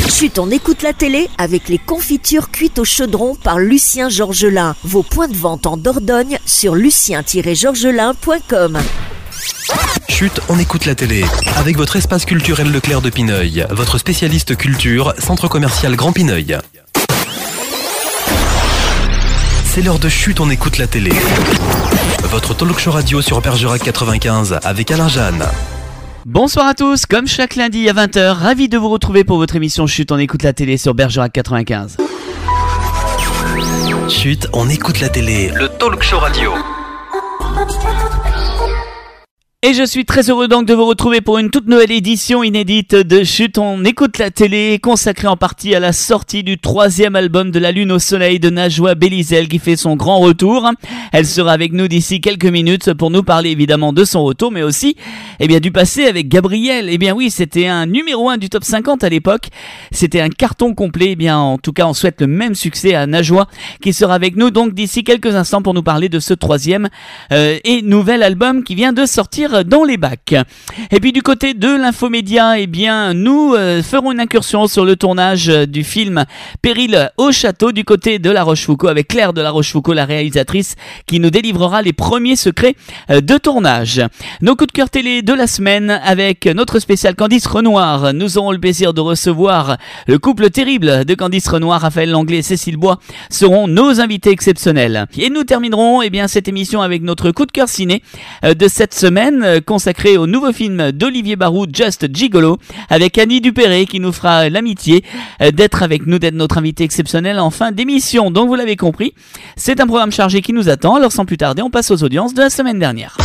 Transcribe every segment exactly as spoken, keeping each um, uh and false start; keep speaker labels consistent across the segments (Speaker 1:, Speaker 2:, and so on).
Speaker 1: Chut, on écoute la télé avec les confitures cuites au chaudron par Lucien Georgelin. Vos points de vente en Dordogne sur lucien tiret georgelin point com.
Speaker 2: Chut, on écoute la télé. Avec votre espace culturel Leclerc de Pineuil, votre spécialiste culture, centre commercial Grand Pineuil. C'est l'heure de Chut, on écoute la télé. Votre talk show radio sur Bergerac quatre-vingt-quinze avec Alain Jeanne.
Speaker 3: Bonsoir à tous, comme chaque lundi à vingt heures, ravi de vous retrouver pour votre émission Chut, on écoute la télé sur Bergerac quatre-vingt-quinze.
Speaker 2: Chut, on écoute la télé, le talk show radio.
Speaker 3: Et je suis très heureux donc de vous retrouver pour une toute nouvelle édition inédite de Chut, on écoute la télé, consacrée en partie à la sortie du troisième album de La Lune au Soleil de Najwa Bélizel qui fait son grand retour. Elle sera avec nous d'ici quelques minutes pour nous parler évidemment de son retour, mais aussi eh bien, du passé avec Gabriel. Eh bien oui, c'était un numéro un du top cinquante à l'époque, c'était un carton complet. Eh bien, en tout cas, on souhaite le même succès à Najwa qui sera avec nous donc d'ici quelques instants pour nous parler de ce troisième euh, et nouvel album qui vient de sortir dans les bacs. Et puis du côté de l'infomédia, eh bien nous euh, ferons une incursion sur le tournage euh, du film Péril au château du côté de La Rochefoucauld avec Claire de La Rochefoucauld, la réalisatrice, qui nous délivrera les premiers secrets euh, de tournage. Nos coups de cœur télé de la semaine avec notre spécial Candice Renoir. Nous aurons le plaisir de recevoir le couple terrible de Candice Renoir, Raphaël Langlais et Cécile Bois seront nos invités exceptionnels. Et nous terminerons eh bien cette émission avec notre coup de cœur ciné euh, de cette semaine euh, consacré au nouveau film d'Olivier Barou, Just Gigolo, avec Annie Dupéré qui nous fera l'amitié d'être avec nous, d'être notre invité exceptionnel en fin d'émission. Donc vous l'avez compris, c'est un programme chargé qui nous attend. Alors sans plus tarder, on passe aux audiences de la semaine dernière.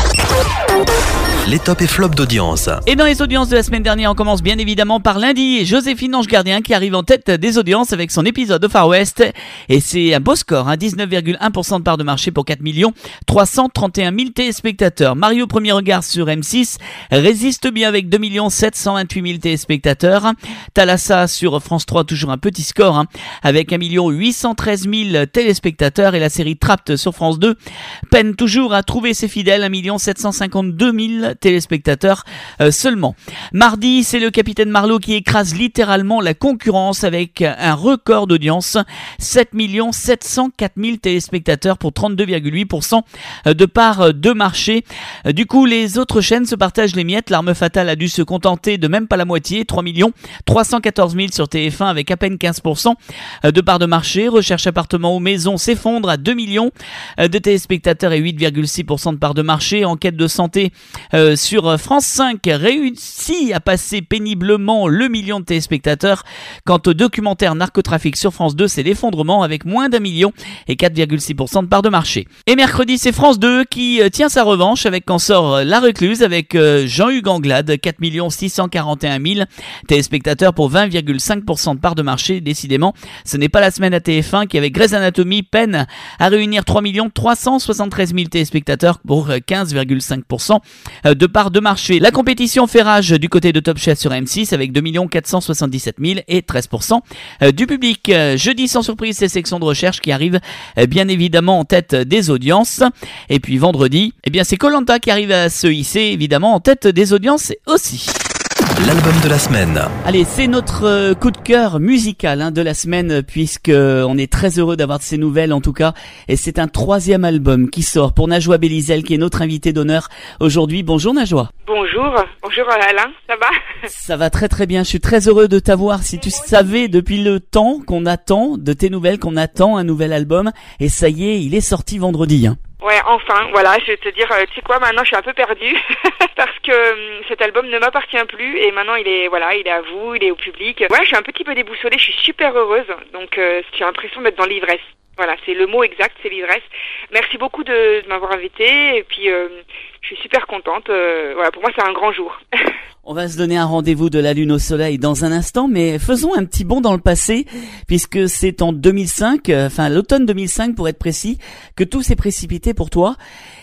Speaker 2: Les tops et flops d'audience.
Speaker 3: Et dans les audiences de la semaine dernière, on commence bien évidemment par lundi et Joséphine Ange Gardien qui arrive en tête des audiences avec son épisode au Far West. Et c'est un beau score, hein, dix-neuf virgule un pour cent de part de marché pour quatre millions trois cent trente et un mille téléspectateurs. Mario Premier Regard sur M six résiste bien avec deux millions sept cent vingt-huit mille téléspectateurs. Thalassa sur France trois, toujours un petit score, hein, avec un million huit cent treize mille téléspectateurs. Et la série Trapped sur France deux peine toujours à trouver ses fidèles, un million sept cent cinquante-deux mille téléspectateurs euh, seulement. Mardi, c'est le Capitaine Marlowe qui écrase littéralement la concurrence avec un record d'audience, sept millions sept cent quatre mille téléspectateurs pour trente-deux virgule huit pour cent de part de marché. Du coup, les autres chaînes se partagent les miettes. L'Arme Fatale a dû se contenter de même pas la moitié, trois millions trois cent quatorze mille sur T F un avec à peine quinze pour cent de part de marché. Recherche appartement ou maison s'effondre à deux millions de téléspectateurs et huit virgule six pour cent de part de marché. Enquête de santé euh, sur France cinq réussit à passer péniblement le million de téléspectateurs. Quant au documentaire Narcotrafic sur France deux, c'est l'effondrement avec moins d'un million et quatre virgule six pour cent de part de marché. Et mercredi, c'est France deux qui tient sa revanche avec quand sort La Recluse avec Jean-Hugues Anglade, quatre millions six cent quarante et un mille téléspectateurs pour vingt virgule cinq pour cent de part de marché. Décidément, ce n'est pas la semaine à T F un qui, avec Grey's Anatomy, peine à réunir trois millions trois cent soixante-treize mille téléspectateurs pour quinze virgule cinq pour cent de part de marché. La compétition fait rage du côté de Top Chef sur M six avec deux millions quatre cent soixante-dix-sept mille et treize pour cent du public. Jeudi, sans surprise, c'est Section de recherche qui arrive bien évidemment en tête des audiences. Et puis vendredi, eh bien c'est Koh-Lanta qui arrive à se hisser évidemment en tête des audiences aussi.
Speaker 2: L'album de la semaine.
Speaker 3: Allez, c'est notre euh, coup de cœur musical hein, de la semaine, puisque euh, on est très heureux d'avoir de ces nouvelles en tout cas. Et c'est un troisième album qui sort pour Najwa Bélizel, qui est notre invité d'honneur aujourd'hui. Bonjour Najwa.
Speaker 4: Bonjour, bonjour Alain, ça va?
Speaker 3: Ça va très très bien, je suis très heureux de t'avoir. Si tu savais depuis le temps qu'on attend de tes nouvelles, qu'on attend un nouvel album, et ça y est, il est sorti vendredi. Hein.
Speaker 4: Ouais, enfin, voilà, je vais te dire, euh, tu sais quoi, maintenant je suis un peu perdue parce que euh, cet album ne m'appartient plus et maintenant il est, voilà, il est à vous, il est au public. Ouais, je suis un petit peu déboussolée, je suis super heureuse, donc euh, j'ai l'impression d'être dans l'ivresse. Voilà, c'est le mot exact, c'est l'ivresse. Merci beaucoup de, de m'avoir invitée et puis euh, je suis super contente. Euh, voilà, pour moi c'est un grand jour.
Speaker 3: On va se donner un rendez-vous de La Lune au Soleil dans un instant, mais faisons un petit bond dans le passé, puisque c'est en deux mille cinq, euh, enfin l'automne deux mille cinq pour être précis, que tout s'est précipité pour toi.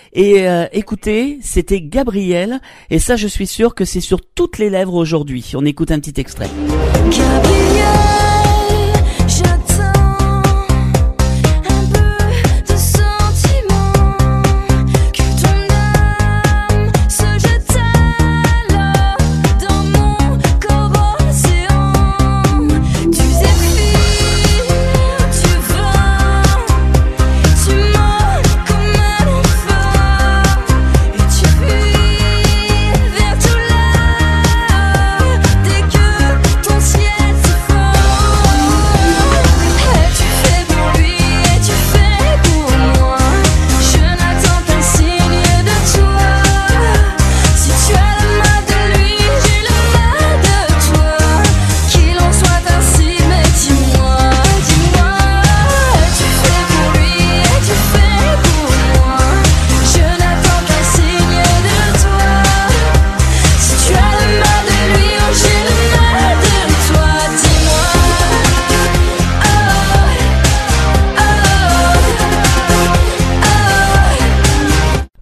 Speaker 3: Et euh, écoutez, c'était Gabriel, et ça je suis sûr que c'est sur toutes les lèvres aujourd'hui. On écoute un petit extrait.
Speaker 5: Gabriel, j'attends un peu de sentiments, que ton âme se jette alors dans mon corps océan.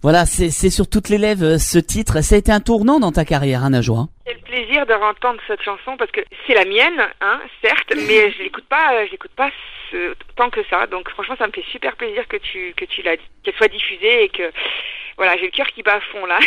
Speaker 3: Voilà, c'est, c'est sur toutes les lèvres ce titre. Ça a été un tournant dans ta carrière, hein, Najwa.
Speaker 4: C'est le plaisir de entendre cette chanson parce que c'est la mienne, hein, certes, mais je l'écoute pas, je l'écoute pas ce, tant que ça. Donc franchement, ça me fait super plaisir que tu que tu l'as, qu'elle soit diffusée et que voilà, j'ai le cœur qui bat à fond là.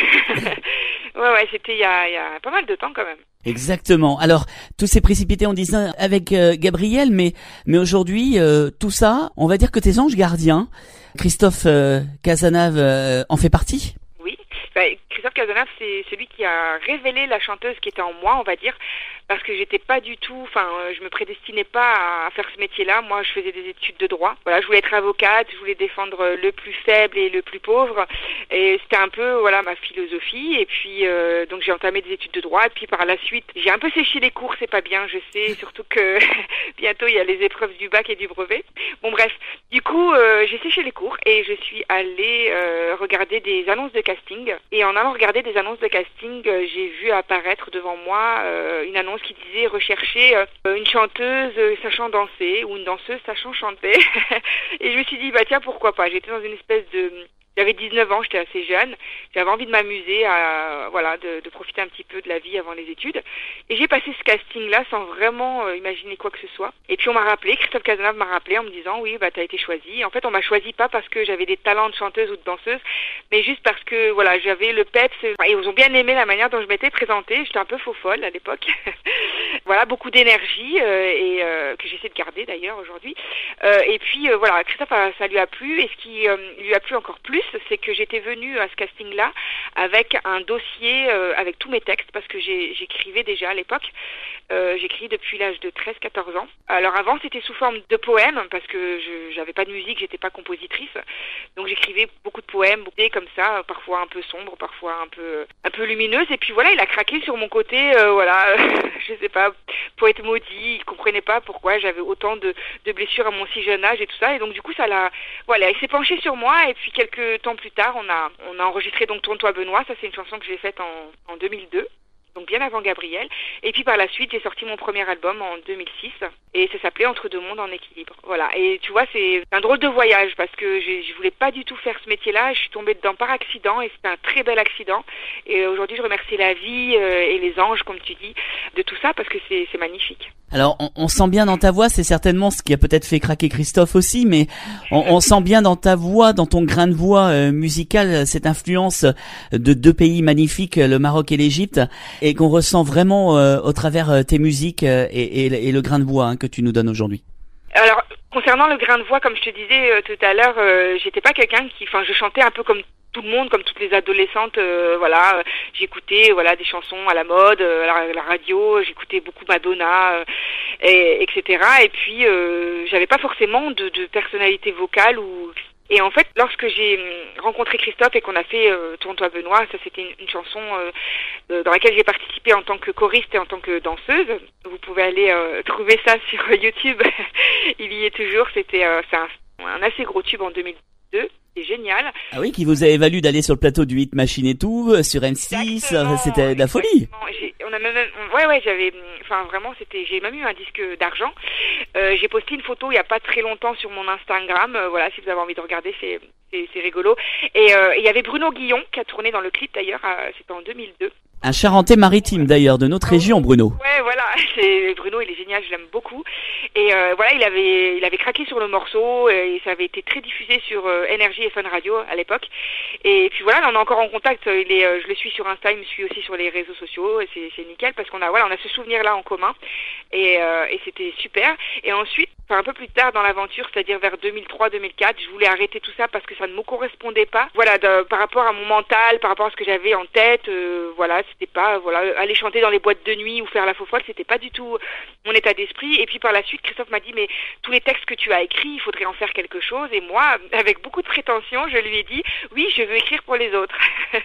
Speaker 4: ouais ouais, c'était il y a il y a pas mal de temps quand même.
Speaker 3: Exactement. Alors, tout s'est précipité, on disait, avec euh, Gabriel, mais mais aujourd'hui, euh, tout ça, on va dire que tes anges gardiens, Christophe euh, Cazenave euh, en fait partie.
Speaker 4: Oui, bah, Christophe Cazenave, c'est celui qui a révélé la chanteuse qui était en moi, on va dire, parce que j'étais pas du tout, enfin, euh, je me prédestinais pas à faire ce métier-là. Moi, je faisais des études de droit. Voilà, je voulais être avocate, je voulais défendre le plus faible et le plus pauvre, et c'était un peu, voilà, ma philosophie. Et puis, euh, donc, j'ai entamé des études de droit. Et puis, par la suite, j'ai un peu séché les cours. C'est pas bien, je sais, surtout que bientôt il y a les épreuves du bac et du brevet. Bon, bref, du coup, euh, j'ai séché les cours et je suis allée euh, regarder des annonces de casting. Et en allant regarder des annonces de casting, euh, j'ai vu apparaître devant moi euh, une annonce qui disait rechercher euh, une chanteuse euh, sachant danser ou une danseuse sachant chanter. Et je me suis dit, bah tiens, pourquoi pas. J'étais dans une espèce de... J'avais dix-neuf ans, j'étais assez jeune. J'avais envie de m'amuser, à, voilà, de, de profiter un petit peu de la vie avant les études. Et j'ai passé ce casting-là sans vraiment euh, imaginer quoi que ce soit. Et puis on m'a rappelé, Christophe Cazenave m'a rappelé en me disant, oui, bah t'as été choisie. En fait, on m'a choisi pas parce que j'avais des talents de chanteuse ou de danseuse, mais juste parce que, voilà, j'avais le peps. Et ils ont bien aimé la manière dont je m'étais présentée. J'étais un peu faux folle à l'époque. Voilà, beaucoup d'énergie euh, et euh, que j'essaie de garder d'ailleurs aujourd'hui. Euh, et puis euh, voilà, Christophe, ça lui a plu. Et ce qui euh, lui a plu encore plus, c'est que j'étais venue à ce casting-là avec un dossier euh, avec tous mes textes parce que j'ai, j'écrivais déjà à l'époque. Euh, j'écris depuis l'âge de treize à quatorze ans. Alors avant, c'était sous forme de poèmes parce que je j'avais pas de musique, j'étais pas compositrice. Donc j'écrivais beaucoup de poèmes, beaucoup comme ça, parfois un peu sombres, parfois un peu un peu lumineuses. Et puis voilà, il a craqué sur mon côté, euh, voilà, je sais pas, poète maudit. Il comprenait pas pourquoi j'avais autant de, de blessures à mon si jeune âge et tout ça. Et donc du coup, ça l'a, voilà, il s'est penché sur moi. Et puis quelques temps plus tard, on a on a enregistré donc Tourne-toi Benoît. Ça, c'est une chanson que j'ai faite en en deux mille deux. Donc bien avant Gabriel. Et puis par la suite, j'ai sorti mon premier album en deux mille six et ça s'appelait Entre deux mondes en équilibre. Voilà. Et tu vois, c'est un drôle de voyage parce que je, je voulais pas du tout faire ce métier-là. Je suis tombée dedans par accident et c'était un très bel accident. Et aujourd'hui, je remercie la vie euh, et les anges, comme tu dis, de tout ça parce que c'est, c'est magnifique.
Speaker 3: Alors, on, on sent bien dans ta voix, c'est certainement ce qui a peut-être fait craquer Christophe aussi, mais on, on sent bien dans ta voix, dans ton grain de voix euh, musical, cette influence de deux pays magnifiques, le Maroc et l'Égypte, et qu'on ressent vraiment euh, au travers euh, tes musiques euh, et, et, et le grain de voix hein, que tu nous donnes aujourd'hui.
Speaker 4: Alors, concernant le grain de voix, comme je te disais euh, tout à l'heure, euh, j'étais pas quelqu'un qui, enfin, je chantais un peu comme tout le monde, comme toutes les adolescentes, euh, voilà, euh, j'écoutais voilà des chansons à la mode, euh, à la, la radio, j'écoutais beaucoup Madonna, euh, et, etc. Et puis euh, j'avais pas forcément de, de personnalité vocale ou. Et en fait, lorsque j'ai rencontré Christophe et qu'on a fait euh, Tourne-toi Benoît, ça c'était une, une chanson euh, dans laquelle j'ai participé en tant que choriste et en tant que danseuse. Vous pouvez aller euh, trouver ça sur YouTube. Il y est toujours. C'était euh, c'est un, un assez gros tube en deux mille deux. C'est génial.
Speaker 3: Ah oui, qui vous avait valu d'aller sur le plateau du Hit Machine et tout, euh, sur M six,
Speaker 4: exactement,
Speaker 3: c'était de la folie.
Speaker 4: J'ai, on a même, ouais, ouais, j'avais, enfin vraiment, c'était, j'ai même eu un disque d'argent. Euh, j'ai posté une photo il y a pas très longtemps sur mon Instagram. Euh, voilà, si vous avez envie de regarder, c'est, c'est, c'est rigolo. Et euh, il y avait Bruno Guillon qui a tourné dans le clip d'ailleurs. Euh, c'était en deux mille deux.
Speaker 3: Un Charentais maritime d'ailleurs, de notre région, Bruno.
Speaker 4: Ouais, voilà, c'est Bruno, il est génial, je l'aime beaucoup. Et euh, voilà, il avait, il avait craqué sur le morceau et ça avait été très diffusé sur euh, Énergie et Fun Radio à l'époque. Et puis voilà, là, on est encore en contact. Il est, euh, je le suis sur Insta, il me suit aussi sur les réseaux sociaux. Et c'est, c'est nickel parce qu'on a, voilà, on a ce souvenir-là en commun. Et, euh, et c'était super. Et ensuite, enfin un peu plus tard dans l'aventure, c'est-à-dire vers deux mille trois deux mille quatre, je voulais arrêter tout ça parce que ça ne me correspondait pas. Voilà, de, par rapport à mon mental, par rapport à ce que j'avais en tête, euh, voilà. C'était pas, voilà, aller chanter dans les boîtes de nuit ou faire la faux folle, c'était pas du tout mon état d'esprit. Et puis par la suite, Christophe m'a dit, mais tous les textes que tu as écrits, il faudrait en faire quelque chose. Et moi, avec beaucoup de prétention, je lui ai dit, oui, je veux écrire pour les autres.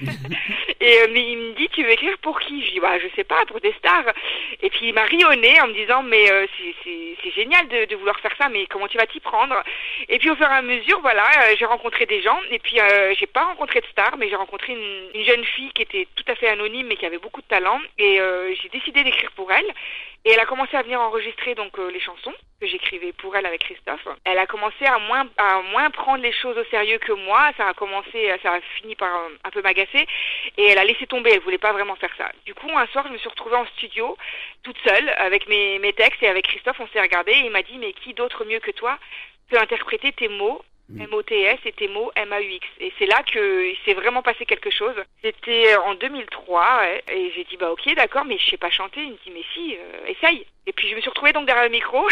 Speaker 4: Et euh, mais il me dit, tu veux écrire pour qui? Je dis, bah, je sais pas, pour des stars. Et puis il m'a ri au nez en me disant, mais euh, c'est, c'est, c'est génial de, de vouloir faire ça, mais comment tu vas t'y prendre? Et puis au fur et à mesure, voilà, euh, j'ai rencontré des gens. Et puis euh, j'ai pas rencontré de stars, mais j'ai rencontré une, une jeune fille qui était tout à fait anonyme, mais qui avait beaucoup de talent. Et euh, j'ai décidé d'écrire pour elle. Et elle a commencé à venir enregistrer donc euh, les chansons. que j'écrivais pour elle avec Christophe. Elle a commencé à moins à moins prendre les choses au sérieux que moi. Ça a commencé, ça a fini par un, un peu m'agacer et elle a laissé tomber. Elle voulait pas vraiment faire ça. Du coup, un soir, je me suis retrouvée en studio toute seule avec mes mes textes et avec Christophe, on s'est regardé et il m'a dit mais qui d'autre mieux que toi peut interpréter tes mots, M O T S, et tes mots M A U X. Et c'est là que il s'est vraiment passé quelque chose. C'était en deux mille trois, ouais, et j'ai dit bah ok d'accord, mais je sais pas chanter. Il me dit mais si, euh, essaye. Et puis je me suis retrouvée donc derrière le micro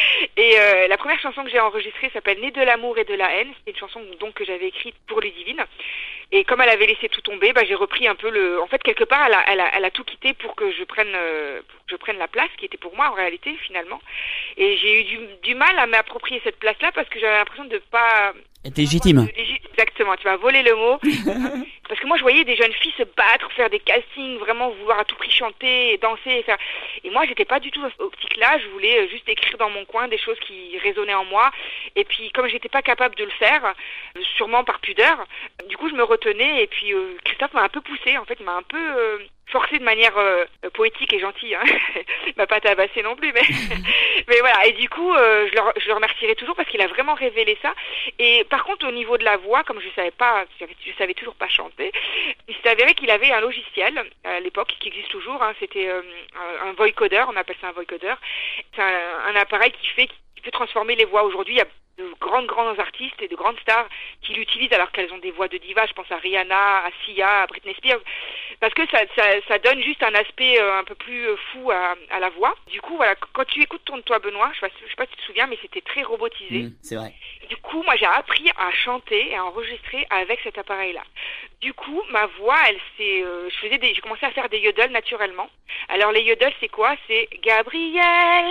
Speaker 4: et euh, la première chanson que j'ai enregistrée s'appelle Né de l'amour et de la haine. C'est une chanson donc que j'avais écrite pour Ludivine. Et comme elle avait laissé tout tomber, bah j'ai repris un peu le. En fait quelque part elle a elle a, elle a tout quitté pour que je prenne euh, pour que je prenne la place qui était pour moi en réalité finalement. Et j'ai eu du, du mal à m'approprier cette place-là parce que j'avais l'impression de pas.
Speaker 3: Être légitime.
Speaker 4: Exactement, tu m'as volé le mot. Parce que moi, je voyais des jeunes filles se battre, faire des castings, vraiment vouloir à tout prix chanter, et danser, et faire. Et moi, j'étais pas du tout dans cette optique-là. Je voulais juste écrire dans mon coin des choses qui résonnaient en moi. Et puis, comme j'étais pas capable de le faire, sûrement par pudeur, du coup, je me retenais. Et puis, euh, Christophe m'a un peu poussé. En fait, il m'a un peu euh, forcé de manière euh, poétique et gentille. Hein. Il m'a pas tabassé non plus, mais mais voilà. Et du coup, euh, je, le, je le remercierai toujours parce qu'il a vraiment révélé ça. Et par contre, au niveau de la voix, comme je savais pas, je savais toujours pas chanter, il s'est avéré qu'il avait un logiciel à l'époque qui existe toujours. Hein, c'était euh, un, un voicoder, on appelle ça un voicoder. C'est un, un appareil qui fait qui peut transformer les voix. Aujourd'hui, il y a de grandes grands artistes et de grandes stars qui l'utilisent alors qu'elles ont des voix de diva. Je pense à Rihanna, à Sia, à Britney Spears, parce que ça ça, ça donne juste un aspect euh, un peu plus euh, fou à, à la voix. Du coup, voilà, quand tu écoutes Tourne-toi Benoît, je sais pas, je sais pas si tu te souviens, mais c'était très robotisé.
Speaker 3: Mmh, c'est vrai.
Speaker 4: Du coup, moi, j'ai appris à chanter et à enregistrer avec cet appareil-là. Du coup, ma voix, elle s'est, euh, je faisais des, j'ai commencé à faire des yodels naturellement. Alors les yodels, c'est quoi? C'est Gabriel.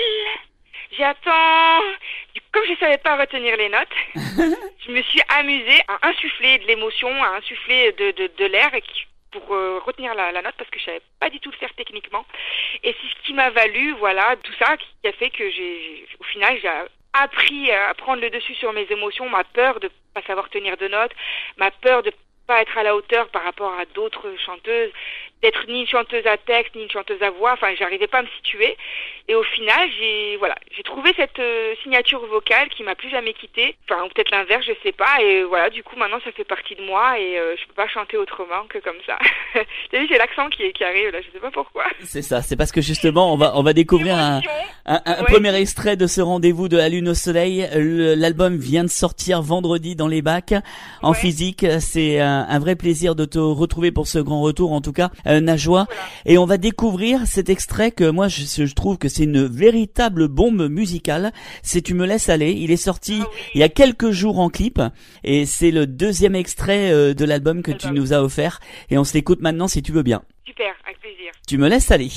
Speaker 4: J'attends. Comme je savais pas retenir les notes, je me suis amusée à insuffler de l'émotion, à insuffler de, de, de l'air et qui, pour euh, retenir la, la note parce que je savais pas du tout le faire techniquement. Et c'est ce qui m'a valu, voilà, tout ça qui a fait que j'ai, j'ai au final, j'ai appris à prendre le dessus sur mes émotions, ma peur de pas savoir tenir de notes, ma peur de pas être à la hauteur par rapport à d'autres chanteuses, d'être ni une chanteuse à texte, ni une chanteuse à voix, enfin j'arrivais pas à me situer. Et au final, j'ai voilà, j'ai trouvé cette euh, signature vocale qui m'a plus jamais quittée, enfin ou peut-être l'inverse, je sais pas. Et voilà, du coup maintenant ça fait partie de moi et euh, je peux pas chanter autrement que comme ça. T'as vu, j'ai l'accent qui, qui arrive là, je sais pas pourquoi.
Speaker 3: C'est ça, c'est parce que justement on va on va découvrir un, un, un ouais. premier extrait de ce rendez-vous de la Lune au Soleil. Le, l'album vient de sortir vendredi dans les bacs en ouais. physique. C'est un, un vrai plaisir de te retrouver pour ce grand retour en tout cas, euh, Najwa. Voilà. Et on va découvrir cet extrait que moi je, je trouve que c'est une véritable bombe musicale. C'est Tu me laisses aller. Il est sorti ah oui. il y a quelques jours en clip et c'est le deuxième extrait euh, de l'album que l'album. tu nous as offert et on se l'écoute maintenant si tu veux bien.
Speaker 4: Super, avec plaisir.
Speaker 3: Tu me laisses aller.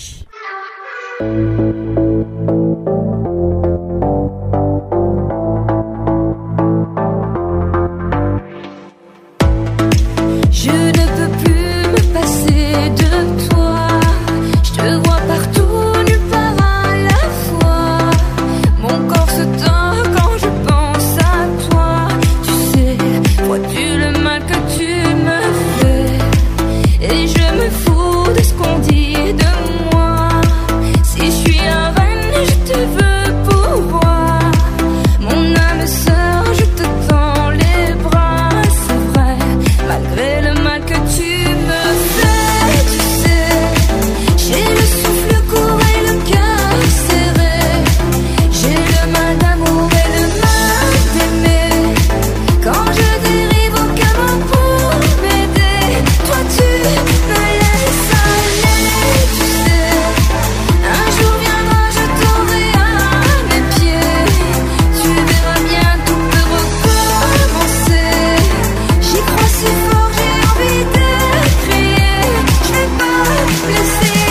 Speaker 5: Je ne peux plus me passer de toi. Je te vois partout, nulle part à la fois. Mon corps se tord quand je pense à toi. Tu sais, vois-tu le mal que tu me fais? Et je me fous de ce qu'on dit de moi. Si je suis la reine, je te veux pour moi. Mon âme sœur, je te tends les bras. C'est vrai, malgré le mal que tu me fais, tu sais, j'ai le souffle court et le cœur serré. J'ai le mal d'amour et le mal d'aimer. Quand je dérive, aucun mot pour m'aider. Toi tu me laisses aller, tu sais. Un jour viendra, je tomberai à mes pieds. Tu verras bien, tout peut recommencer. J'y crois si fort, j'ai envie de crier. Je vais pas me laisser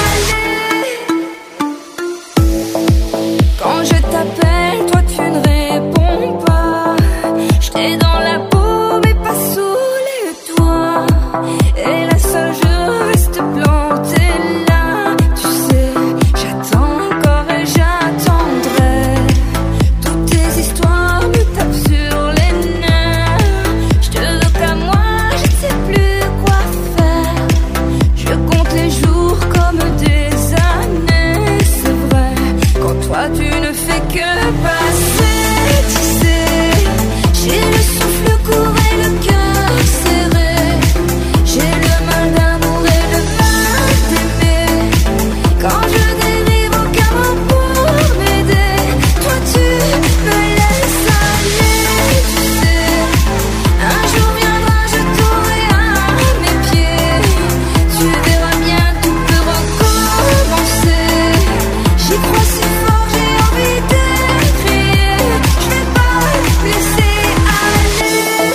Speaker 5: aller. Quand je t'appelle, toi tu ne réponds pas. J'étais dans la peau mais pas sous les toits. Et là seule je reste plantée là. Tu sais, j'attends encore et j'attendrai. Toutes tes histoires me tapent sur les nerfs. Je te veux qu'à moi, je ne sais plus quoi faire. Je compte les jours comme des années. C'est vrai, quand toi tu ne fais que passer, tu sais. J'ai le souffle court et le cœur serré. J'ai le mal d'amour et le mal d'aimer. Quand je dérive, aucun mot pour m'aider. Toi tu me laisses aller, tu sais. Un jour viendra, je t'aurai à mes pieds. Tu verras bien, tout peut recommencer. J'y crois si fort, j'ai envie de crier. Je vais pas me laisser aller.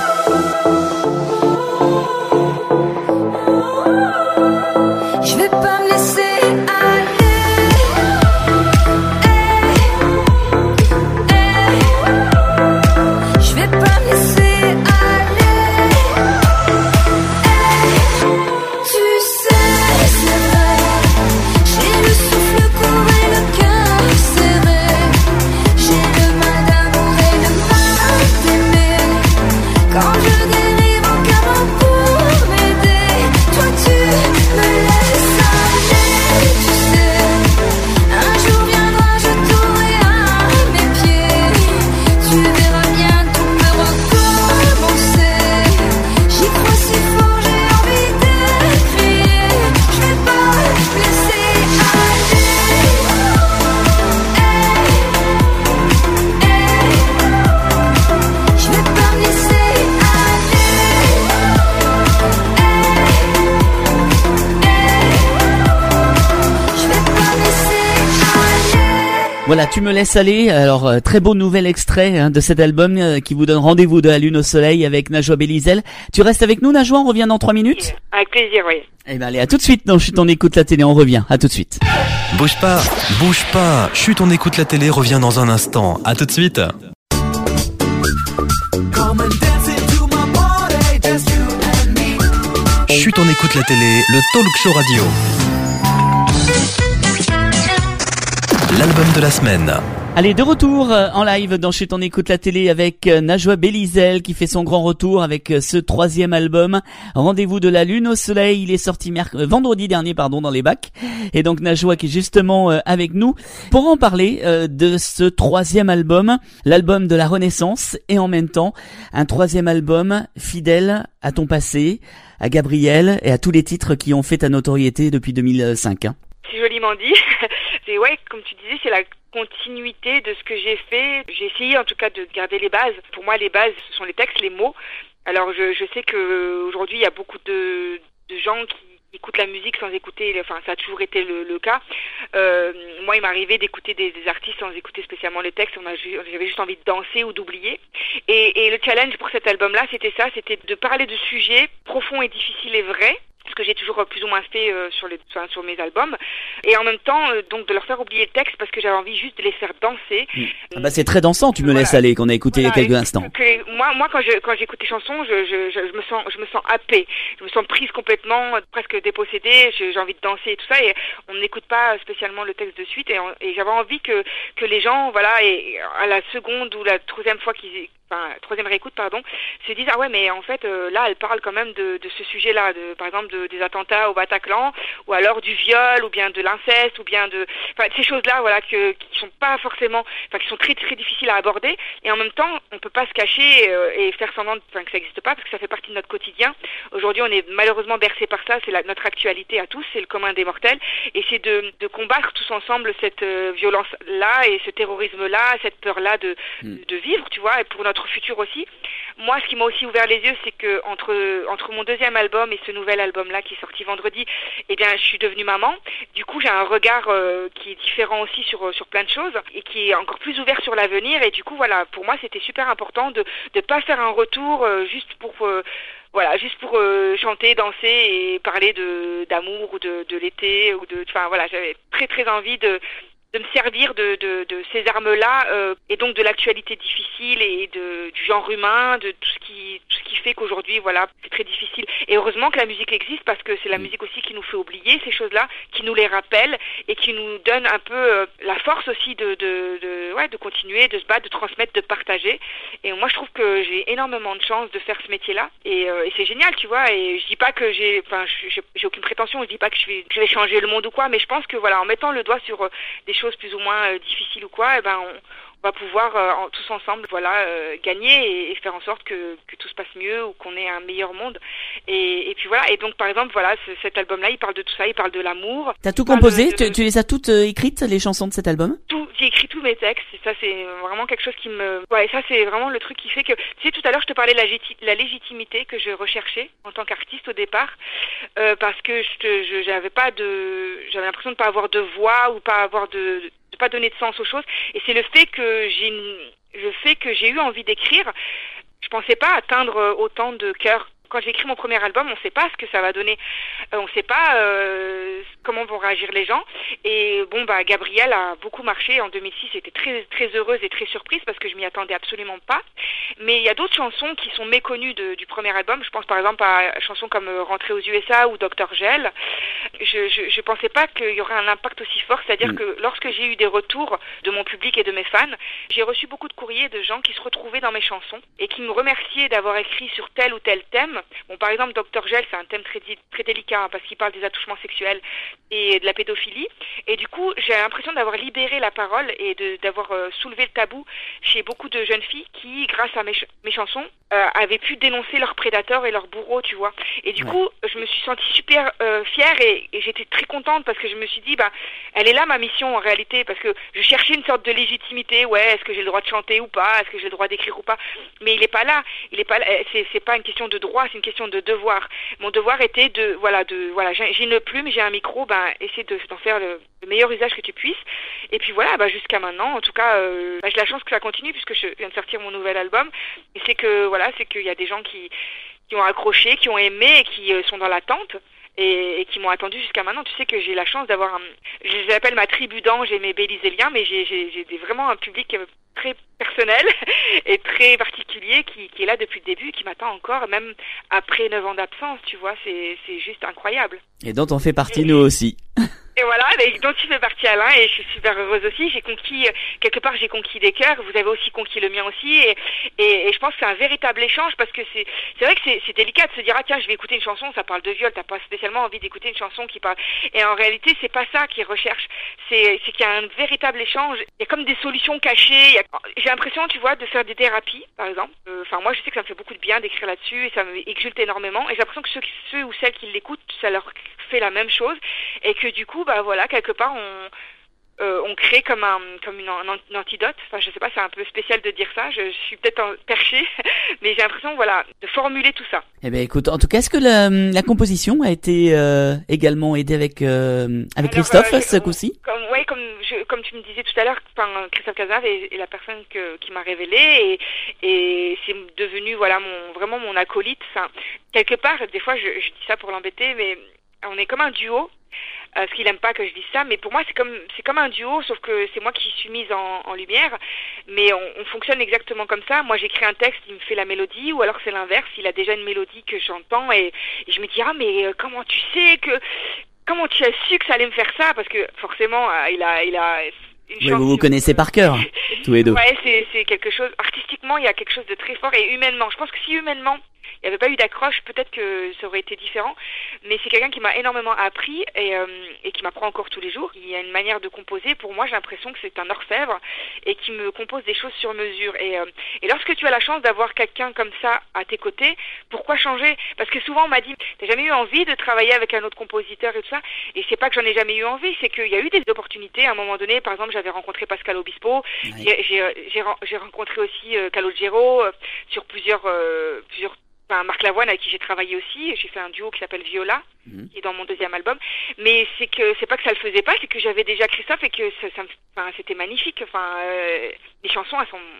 Speaker 5: Je vais pas me laisser aller. Eh, eh. Je vais pas me laisser aller. Eh, tu sais, c'est vrai. J'ai le souffle court et le cœur serré. J'ai le mal d'amour et le mal d'aimer. Quand je dérive, aucun mot pour m'aider. Toi tu me laisses aller, tu sais. Un jour viendra, je t'aurai à mes pieds. Tu verras bien, tout peut recommencer. J'y crois si fort, j'ai envie de crier. Je vais pas me laisser aller. Eh, eh. Je vais pas me laisser aller. Je vais pas me laisser aller.
Speaker 3: Voilà, tu me laisses aller. Alors, euh, très beau nouvel extrait hein, de cet album euh, qui vous donne rendez-vous de la lune au soleil avec Najwa Bélizel. Tu restes avec nous, Najwa, on revient dans trois minutes.
Speaker 4: Avec plaisir, oui.
Speaker 3: Eh ben allez, à tout de suite dans Chut, on écoute la télé, on revient, à tout de suite.
Speaker 2: Bouge pas, bouge pas. Chut, on écoute la télé, revient dans un instant. À tout de suite. Chut, on écoute la télé, le talk show radio. L'album de la semaine.
Speaker 3: Allez, de retour euh, en live dans Chut, on écoute la télé avec euh, Najwa Bélizel qui fait son grand retour avec euh, ce troisième album. Rendez-vous de la lune au soleil, il est sorti merc- euh, vendredi dernier pardon dans les bacs. Et donc Najwa qui est justement euh, avec nous pour en parler euh, de ce troisième album, l'album de la Renaissance et en même temps un troisième album fidèle à ton passé, à Gabriel et à tous les titres qui ont fait ta notoriété depuis deux mille cinq. Hein.
Speaker 4: C'est joliment dit. C'est ouais, comme tu disais, c'est la continuité de ce que j'ai fait. J'ai essayé en tout cas de garder les bases. Pour moi, les bases, ce sont les textes, les mots. Alors je, je sais que aujourd'hui, il y a beaucoup de, de gens qui écoutent la musique sans écouter, enfin ça a toujours été le, le cas. Euh, moi, il m'arrivait d'écouter des, des artistes sans écouter spécialement les textes. On a, j'avais juste envie de danser ou d'oublier. Et, et le challenge pour cet album-là, c'était ça, c'était de parler de sujets profonds et difficiles et vrais. Ce que j'ai toujours plus ou moins fait euh, sur les enfin, sur mes albums, et en même temps euh, donc de leur faire oublier le texte parce que j'avais envie juste de les faire danser.
Speaker 3: Mmh. Ah bah c'est très dansant, tu me
Speaker 4: voilà.
Speaker 3: laisses aller, qu'on a écouté
Speaker 4: Voilà,
Speaker 3: il y a quelques
Speaker 4: et
Speaker 3: instants.
Speaker 4: Que les, moi moi quand je quand j'écoute les chansons, je, je je je me sens je me sens happée, je me sens prise complètement, presque dépossédée, j'ai, j'ai envie de danser et tout ça, et on n'écoute pas spécialement le texte de suite, et, on, et j'avais envie que que les gens voilà, et à la seconde ou la troisième fois qu'ils enfin troisième réécoute pardon, se disent ah ouais mais en fait euh, là elle parle quand même de de ce sujet-là, de par exemple de, des attentats au Bataclan, ou alors du viol, ou bien de l'inceste, ou bien de enfin ces choses-là voilà que qui sont pas forcément enfin qui sont très très difficiles à aborder, et en même temps on peut pas se cacher euh, et faire semblant de, enfin, que ça n'existe pas parce que ça fait partie de notre quotidien. Aujourd'hui on est malheureusement bercé par ça, c'est la, notre actualité à tous, c'est le commun des mortels, et c'est de de combattre tous ensemble cette euh, violence-là et ce terrorisme-là, cette peur-là de mm. de vivre, tu vois, et pour notre futur aussi. Moi, ce qui m'a aussi ouvert les yeux, c'est que entre entre mon deuxième album et ce nouvel album-là qui est sorti vendredi, eh bien, je suis devenue maman. Du coup, j'ai un regard euh, qui est différent aussi sur sur plein de choses et qui est encore plus ouvert sur l'avenir. Et du coup, voilà, pour moi, c'était super important de de pas faire un retour euh, juste pour euh, voilà, juste pour euh, chanter, danser et parler de d'amour ou de de l'été ou de, enfin voilà, j'avais très très envie de de me servir de, de, de ces armes-là euh, et donc de l'actualité difficile et de, du genre humain, de tout ce qui tout ce qui fait qu'aujourd'hui, voilà, c'est très difficile. Et heureusement que la musique existe parce que c'est la musique aussi qui nous fait oublier ces choses-là, qui nous les rappelle et qui nous donne un peu euh, la force aussi de, de, de, ouais, de continuer, de se battre, de transmettre, de partager. Et moi, je trouve que j'ai énormément de chance de faire ce métier-là et, euh, et c'est génial, tu vois. Et je dis pas que j'ai, enfin, j'ai, j'ai aucune prétention, je dis pas que je vais, je vais changer le monde ou quoi, mais je pense que voilà, en mettant le doigt sur euh, des choses plus ou moins euh, difficiles ou quoi, eh ben on on va pouvoir euh, en, tous ensemble voilà euh, gagner et, et faire en sorte que, que tout se passe mieux ou qu'on ait un meilleur monde et, et puis voilà et donc par exemple voilà ce, cet album là il parle de tout ça, il parle de l'amour.
Speaker 3: T'as tout composé, de, de, tu, tu les as toutes euh, écrites les chansons de cet album?
Speaker 4: Tout, j'ai écrit tous mes textes et ça c'est vraiment quelque chose qui me ouais ça c'est vraiment le truc qui fait que tu sais tout à l'heure je te parlais de la, giti... la légitimité que je recherchais en tant qu'artiste au départ euh, parce que je, te, je j'avais pas de j'avais l'impression de pas avoir de voix ou pas avoir de de pas donner de sens aux choses et c'est le fait que j'ai le fait que j'ai eu envie d'écrire. Je pensais pas atteindre autant de cœurs. Quand j'ai écrit mon premier album, on sait pas ce que ça va donner. Euh, on sait pas euh, comment vont réagir les gens. Et bon, bah, Gabrielle a beaucoup marché en deux mille six. J'étais très, très heureuse et très surprise parce que je m'y attendais absolument pas. Mais il y a d'autres chansons qui sont méconnues de, du premier album. Je pense par exemple à chansons comme Rentrer aux U S A ou Docteur Gel. Je, je, je pensais pas qu'il y aurait un impact aussi fort. C'est-à-dire mmh. que lorsque j'ai eu des retours de mon public et de mes fans, j'ai reçu beaucoup de courriers de gens qui se retrouvaient dans mes chansons et qui me remerciaient d'avoir écrit sur tel ou tel thème. Bon, par exemple, Docteur Gel, c'est un thème très, très délicat hein, parce qu'il parle des attouchements sexuels et de la pédophilie. Et du coup, j'ai l'impression d'avoir libéré la parole et de, d'avoir euh, soulevé le tabou chez beaucoup de jeunes filles qui, grâce à mes, ch- mes chansons, euh, avaient pu dénoncer leurs prédateurs et leurs bourreaux, tu vois. Et du ouais. coup, je me suis sentie super euh, fière et, et j'étais très contente parce que je me suis dit, bah, elle est là ma mission en réalité parce que je cherchais une sorte de légitimité. Ouais, est-ce que j'ai le droit de chanter ou pas? Est-ce que j'ai le droit d'écrire ou pas? Mais il est pas là. Il est pas là. C'est, c'est pas une question de droit, c'est une question de devoir. Mon devoir était de, voilà, de, voilà, j'ai, j'ai une plume, j'ai un micro, ben, essaie de, d'en faire le, le meilleur usage que tu puisses. Et puis voilà, bah, jusqu'à maintenant, en tout cas, euh, bah, j'ai la chance que ça continue puisque je viens de sortir mon nouvel album. Et c'est que, voilà, c'est qu'il y a des gens qui, qui ont accroché, qui ont aimé et qui euh, sont dans l'attente. Et, et qui m'ont attendu jusqu'à maintenant. Tu sais que j'ai la chance d'avoir un, je les appelle ma tribu d'anges et mes béliséliens, mais j'ai, j'ai, j'ai des, vraiment un public très personnel et très particulier qui, qui est là depuis le début, qui m'attend encore, même après neuf ans d'absence, tu vois, c'est, c'est juste incroyable.
Speaker 3: Et dont on fait partie, et, nous aussi.
Speaker 4: Et voilà, et donc tu fais partie Alain et je suis super heureuse aussi. J'ai conquis, quelque part j'ai conquis des cœurs, vous avez aussi conquis le mien aussi et, et, et je pense que c'est un véritable échange parce que c'est, c'est vrai que c'est, c'est délicat de se dire ah tiens je vais écouter une chanson, ça parle de viol, t'as pas spécialement envie d'écouter une chanson qui parle. Et en réalité c'est pas ça qu'ils recherchent, c'est, c'est qu'il y a un véritable échange, il y a comme des solutions cachées, il y a, j'ai l'impression tu vois de faire des thérapies par exemple, enfin euh, moi je sais que ça me fait beaucoup de bien d'écrire là-dessus et ça me exulte énormément et j'ai l'impression que ceux, ceux ou celles qui l'écoutent ça leur fait la même chose et que du coup bah voilà quelque part on euh, on crée comme un comme une, un, un antidote. Enfin je sais pas, c'est un peu spécial de dire ça. Je, je suis peut-être perchée, mais j'ai l'impression voilà de formuler tout ça.
Speaker 3: Eh ben écoute, en tout cas, est-ce que la, la composition a été euh, également aidée avec euh, avec Alors, Christophe euh, je, ce coup-ci?
Speaker 4: Comme ouais comme je, comme tu me disais tout à l'heure, enfin Christophe Cazenave est, est la personne que qui m'a révélé et et c'est devenu voilà mon vraiment mon acolyte. Enfin, quelque part des fois je, je dis ça pour l'embêter, mais on est comme un duo. Euh, parce qu'il aime pas que je dise ça, mais pour moi c'est comme c'est comme un duo, sauf que c'est moi qui suis mise en, en lumière, mais on, on fonctionne exactement comme ça. Moi j'écris un texte, il me fait la mélodie, ou alors c'est l'inverse, il a déjà une mélodie que j'entends et, et je me dis ah mais euh, comment tu sais que comment tu as su que ça allait me faire ça, parce que forcément euh, il a il a
Speaker 3: oui, vous vous connaissez par cœur, tous les deux.
Speaker 4: Ouais, c'est c'est quelque chose artistiquement, il y a quelque chose de très fort et humainement. Je pense que si humainement il n'y avait pas eu d'accroche, peut-être que ça aurait été différent. Mais c'est quelqu'un qui m'a énormément appris et, euh, et qui m'apprend encore tous les jours. Il y a une manière de composer. Pour moi, j'ai l'impression que c'est un orfèvre et qui me compose des choses sur mesure. Et, euh, et lorsque tu as la chance d'avoir quelqu'un comme ça à tes côtés, pourquoi changer? Parce que souvent on m'a dit, t'as jamais eu envie de travailler avec un autre compositeur et tout ça? Et c'est pas que j'en ai jamais eu envie, c'est qu'il y a eu des opportunités. À un moment donné, par exemple, j'avais rencontré Pascal Obispo. Oui. J'ai, j'ai, j'ai, j'ai rencontré aussi euh, Calogero euh, sur plusieurs euh, plusieurs Enfin, Marc Lavoine avec qui j'ai travaillé aussi, j'ai fait un duo qui s'appelle Viola, mmh. qui est dans mon deuxième album, mais c'est que c'est pas que ça le faisait pas, c'est que j'avais déjà Christophe et que ça, ça, enfin, c'était magnifique, enfin, euh, les chansons elles sont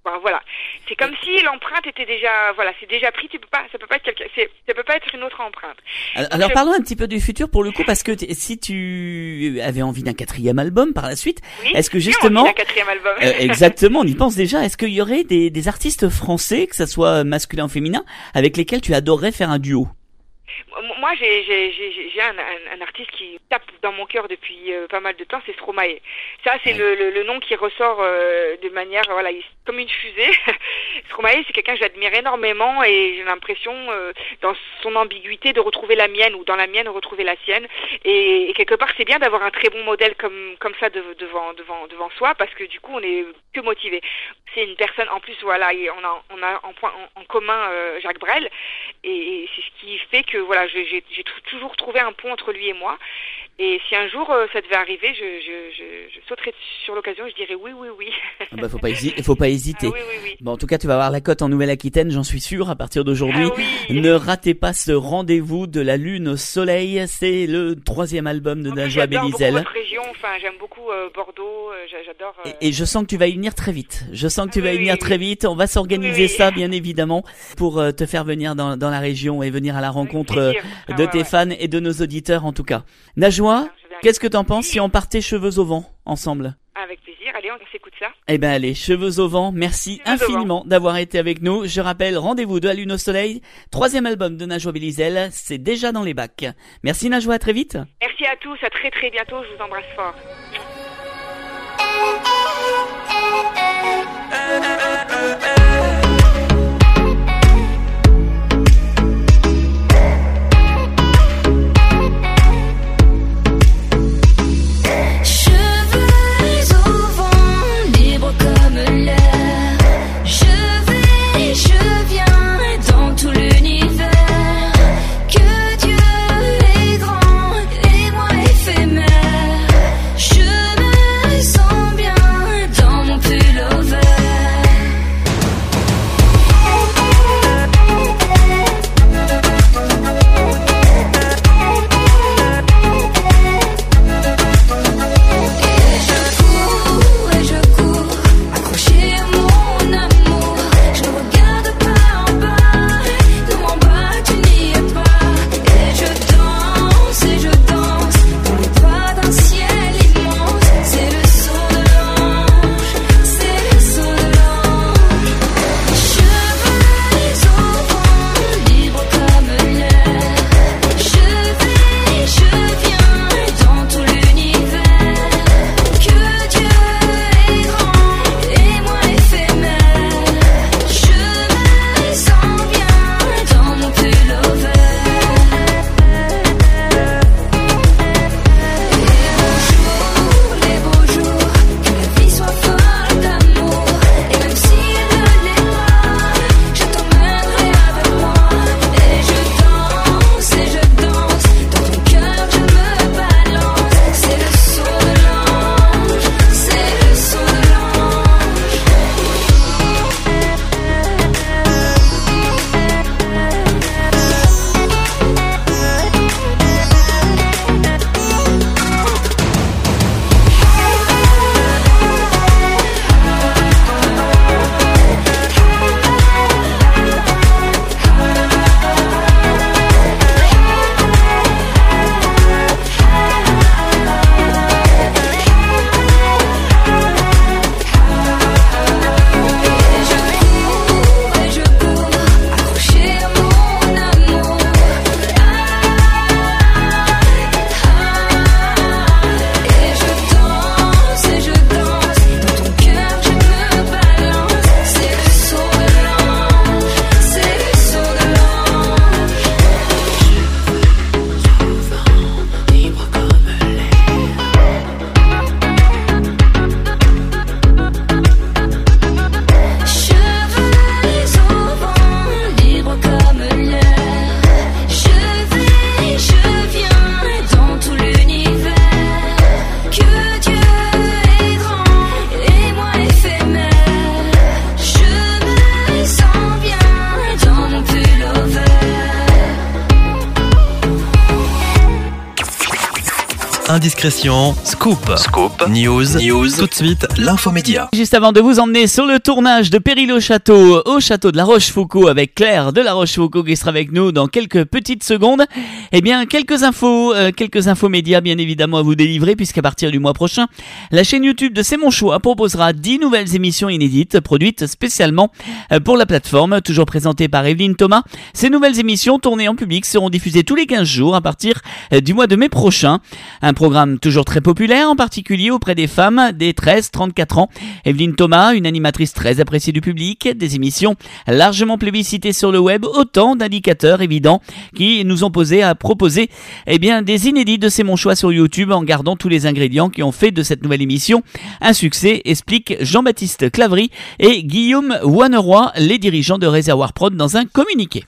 Speaker 4: Ben, voilà, c'est comme si l'empreinte était déjà, voilà, c'est déjà pris. Tu peux pas, ça peut pas être quelqu'un, c'est, ça peut pas être une autre empreinte.
Speaker 3: Alors, alors parlons un petit peu du futur pour le coup, parce que t- si tu avais envie d'un quatrième album par la suite,
Speaker 4: Oui,
Speaker 3: est-ce que
Speaker 4: j'ai
Speaker 3: justement,
Speaker 4: envie d'un quatrième album.
Speaker 3: euh, exactement, on y pense déjà. Est-ce qu'il y aurait des, des artistes français, que ça soit masculin ou féminin, avec lesquels tu adorerais faire un duo?
Speaker 4: Moi, j'ai, j'ai, j'ai, j'ai un, un, un artiste qui tape dans mon cœur depuis euh, pas mal de temps, c'est Stromae. Ça, c'est
Speaker 3: Ouais.
Speaker 4: le, le, le nom qui ressort euh, de manière, voilà, il- comme une fusée. Stromae, c'est quelqu'un que j'admire énormément et j'ai l'impression, euh, dans son ambiguïté, de retrouver la mienne ou dans la mienne, de retrouver la sienne. Et, et quelque part, c'est bien d'avoir un très bon modèle comme comme ça de, devant devant devant soi, parce que du coup, on est que motivé. C'est une personne, en plus, voilà, et on a on a en point en, en commun euh, Jacques Brel, et, et c'est ce qui fait que voilà, j'ai j'ai, j'ai t- toujours trouvé un pont entre lui et moi. Et si un jour euh, ça devait arriver, je, je, je, je sauterais sur l'occasion, je dirais oui, oui, oui.
Speaker 3: Ah bah, faut pas hésiter, faut pas hésiter.
Speaker 4: Ah oui, oui, oui.
Speaker 3: Bon, en tout cas, tu vas avoir la cote en Nouvelle-Aquitaine, j'en suis sûr, à partir d'aujourd'hui.
Speaker 4: Ah oui.
Speaker 3: Ne ratez pas ce rendez-vous de la Lune au Soleil. C'est le troisième album de
Speaker 4: En plus,
Speaker 3: Najwa
Speaker 4: j'adore beaucoup
Speaker 3: Bélizel.
Speaker 4: votre région, enfin j'aime beaucoup euh, Bordeaux, euh, j'a- j'adore. euh,
Speaker 3: Et, et je sens que tu vas y venir très vite. Je sens que tu vas y
Speaker 4: Oui,
Speaker 3: venir
Speaker 4: oui,
Speaker 3: très vite. On va s'organiser
Speaker 4: Oui, oui.
Speaker 3: ça, bien évidemment, pour euh, te faire venir dans, dans la région et venir à la rencontre euh,
Speaker 4: plaisir. Ah,
Speaker 3: de
Speaker 4: ouais,
Speaker 3: tes
Speaker 4: ouais.
Speaker 3: fans et de nos auditeurs, en tout cas. Najwa,
Speaker 4: Je viens-
Speaker 3: qu'est-ce que t'en penses si on partait cheveux au vent ensemble?
Speaker 4: Avec plaisir, allez, on s'écoute ça.
Speaker 3: Eh ben allez, cheveux au vent, merci
Speaker 4: Cheveux au
Speaker 3: infiniment d'avoir été avec nous. Je rappelle, rendez-vous de la Lune au Soleil, troisième album de Najwa Bélizel, c'est déjà dans les bacs. Merci Najwa, à très vite.
Speaker 4: Merci à tous, à très très bientôt, je vous embrasse fort.
Speaker 5: Cheveux au vent, libre comme l'air. Je vais et je viens dans tout l'univers. Que Dieu est grand et moi éphémère. Je
Speaker 2: indiscrétion, scoop, scoop, news, news. Tout de suite, l'infomédia.
Speaker 3: Juste avant de vous emmener sur le tournage de Péril au Château, au château de La Rochefoucauld avec Claire de La Rochefoucauld qui sera avec nous dans quelques petites secondes, eh bien quelques infos, euh, quelques infos médias bien évidemment à vous délivrer puisqu'à partir du mois prochain, la chaîne YouTube de C'est mon choix proposera dix nouvelles émissions inédites produites spécialement pour la plateforme, toujours présentées par Evelyne Thomas. Ces nouvelles émissions tournées en public seront diffusées tous les quinze jours à partir du mois de mai prochain. Un programme toujours très populaire, en particulier auprès des femmes des treize à trente-quatre ans. Evelyne Thomas, une animatrice très appréciée du public, des émissions largement plébiscitées sur le web, autant d'indicateurs évidents qui nous ont posé à proposer eh bien, des inédits de C'est mon choix sur YouTube en gardant tous les ingrédients qui ont fait de cette nouvelle émission un succès, explique Jean-Baptiste Clavry et Guillaume Wanneroy, les dirigeants de Réservoir Prod dans un communiqué.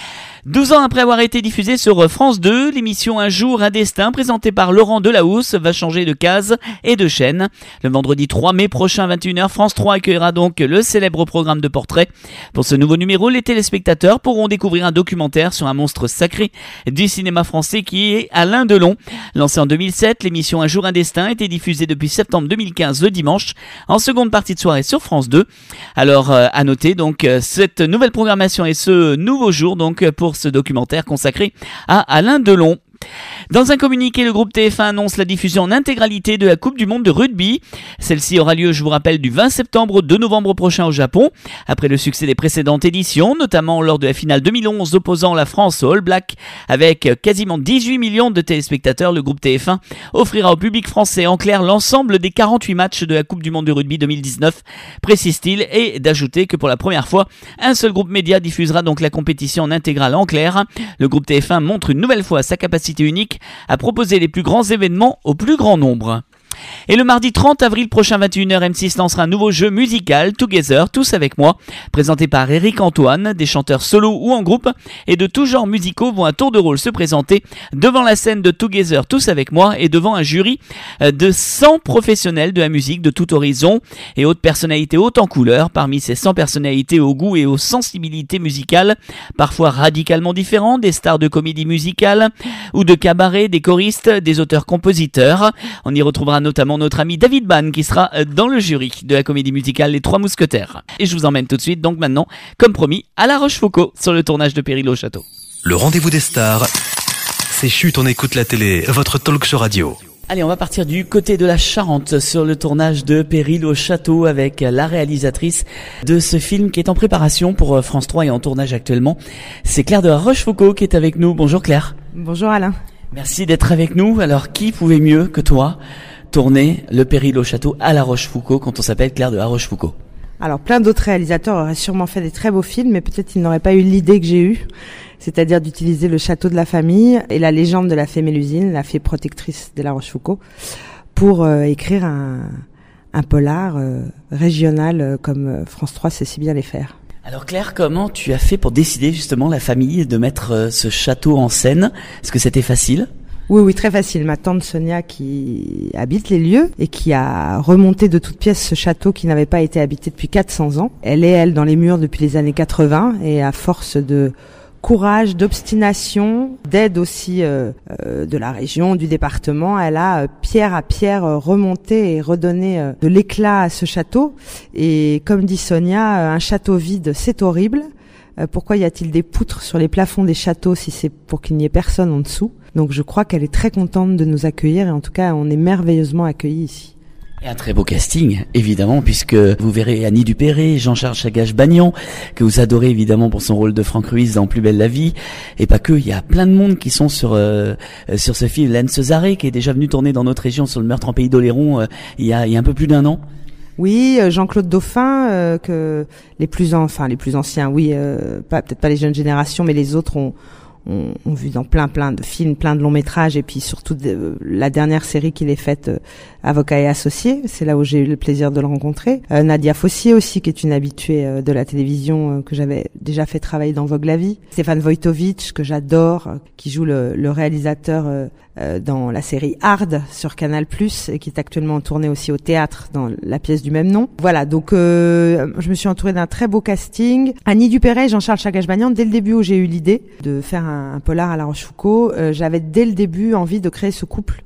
Speaker 3: douze ans après avoir été diffusée sur France deux, l'émission Un jour, un destin, présentée par Laurent Delahousse, va changer de case et de chaîne. Le vendredi trois mai prochain, vingt et une heures, France trois accueillera donc le célèbre programme de portrait. Pour ce nouveau numéro, les téléspectateurs pourront découvrir un documentaire sur un monstre sacré du cinéma français qui est Alain Delon. Lancée en deux mille sept, l'émission Un jour, un destin était diffusée depuis septembre deux mille quinze le dimanche, en seconde partie de soirée sur France deux. Alors, euh, à noter donc cette nouvelle programmation et ce nouveau jour donc pour ce documentaire consacré à Alain Delon. Dans un communiqué, le groupe T F un annonce la diffusion en intégralité de la Coupe du Monde de rugby. Celle-ci aura lieu, je vous rappelle, du vingt septembre au deux novembre prochain au Japon. Après le succès des précédentes éditions, notamment lors de la finale deux mille onze opposant la France aux All Blacks, avec quasiment dix-huit millions de téléspectateurs, le groupe T F un offrira au public français en clair l'ensemble des quarante-huit matchs de la Coupe du Monde de rugby deux mille dix-neuf, précise-t-il, et d'ajouter que pour la première fois, un seul groupe média diffusera donc la compétition en intégrale en clair. Le groupe T F un montre une nouvelle fois sa capacité unique à proposer les plus grands événements au plus grand nombre. Et le mardi trente avril prochain, vingt et une heures, M six lancera un nouveau jeu musical, Together, Tous avec moi, présenté par Eric Antoine. Des chanteurs solo ou en groupe et de tous genres musicaux vont à tour de rôle se présenter devant la scène de Together, Tous avec moi et devant un jury de cent professionnels de la musique de tout horizon et hautes personnalités hautes en couleur. Parmi ces cent personnalités aux goûts et aux sensibilités musicales parfois radicalement différents, des stars de comédie musicale ou de cabaret, des choristes, des auteurs-compositeurs. On y retrouvera notamment notre ami David Bann qui sera dans le jury de la comédie musicale Les Trois Mousquetaires. Et je vous emmène tout de suite, donc maintenant, comme promis, à La Rochefoucauld sur le tournage de Péril au Château.
Speaker 2: Le rendez-vous des stars, c'est Chut, on écoute la télé, votre talk show radio.
Speaker 3: Allez, on va partir du côté de la Charente sur le tournage de Péril au Château avec la réalisatrice de ce film qui est en préparation pour France trois et en tournage actuellement. C'est Claire de La Rochefoucauld qui est avec nous. Bonjour Claire.
Speaker 6: Bonjour Alain.
Speaker 3: Merci d'être avec nous. Alors, qui pouvait mieux que toi tourner le Péril au Château à La Rochefoucauld quand on s'appelle Claire de La Rochefoucauld?
Speaker 6: Alors, plein d'autres réalisateurs auraient sûrement fait des très beaux films, mais peut-être ils n'auraient pas eu l'idée que j'ai eue, c'est-à-dire d'utiliser le château de la famille et la légende de la fée Mélusine, la fée protectrice de La Rochefoucauld, pour euh, écrire un, un polar euh, régional euh, comme euh, France trois sait si bien les faire.
Speaker 3: Alors Claire, comment tu as fait pour décider justement la famille de mettre euh, ce château en scène? Est-ce que c'était facile?
Speaker 6: Oui, oui, très facile. Ma tante Sonia qui habite les lieux et qui a remonté de toutes pièces ce château qui n'avait pas été habité depuis quatre cents ans. Elle est, elle, dans les murs depuis les années quatre-vingts et à force de courage, d'obstination, d'aide aussi euh, euh, de la région, du département, elle a euh, pierre à pierre euh, remonté et redonné euh, de l'éclat à ce château. Et comme dit Sonia, euh, un château vide, c'est horrible. Euh, pourquoi y a-t-il des poutres sur les plafonds des châteaux si c'est pour qu'il n'y ait personne en dessous? Donc je crois qu'elle est très contente de nous accueillir et en tout cas on est merveilleusement accueillis ici.
Speaker 3: Et un très beau casting, évidemment, puisque vous verrez Annie Dupéré, Jean-Charles Chagache-Bagnon, que vous adorez évidemment pour son rôle de Franck Ruiz dans Plus belle la vie. Et pas que, il y a plein de monde qui sont sur euh, sur ce film. Laine Cesaré, qui est déjà venu tourner dans notre région sur le meurtre en Pays d'Oléron euh, il y a il y a un peu plus d'un an.
Speaker 6: Oui, Jean-Claude Dauphin, euh, que les plus en, enfin les plus anciens, oui, euh, pas peut-être pas les jeunes générations, mais les autres ont On, on vu dans plein plein de films, plein de longs métrages et puis surtout de, la dernière série qu'il ait faite, euh, Avocat et associé, c'est là où j'ai eu le plaisir de le rencontrer. Euh, Nadia Fossier aussi, qui est une habituée euh, de la télévision, euh, que j'avais déjà fait travailler dans Vogue la vie. Stéphane Wojtowicz, que j'adore, euh, qui joue le, le réalisateur euh, euh, dans la série Hard sur Canal plus, et qui est actuellement tourné aussi au théâtre dans la pièce du même nom. Voilà, donc euh, je me suis entourée d'un très beau casting. Annie Dupéré et Jean-Charles Chagache-Bagnon, dès le début où j'ai eu l'idée de faire un, un polar à La Rochefoucauld, euh, j'avais dès le début envie de créer ce couple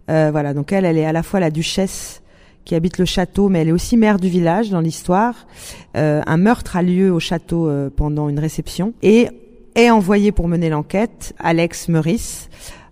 Speaker 6: Euh, voilà, donc elle, elle est à la fois la duchesse qui habite le château, mais elle est aussi mère du village dans l'histoire. Euh, un meurtre a lieu au château euh, pendant une réception et est envoyé pour mener l'enquête Alex Meurice,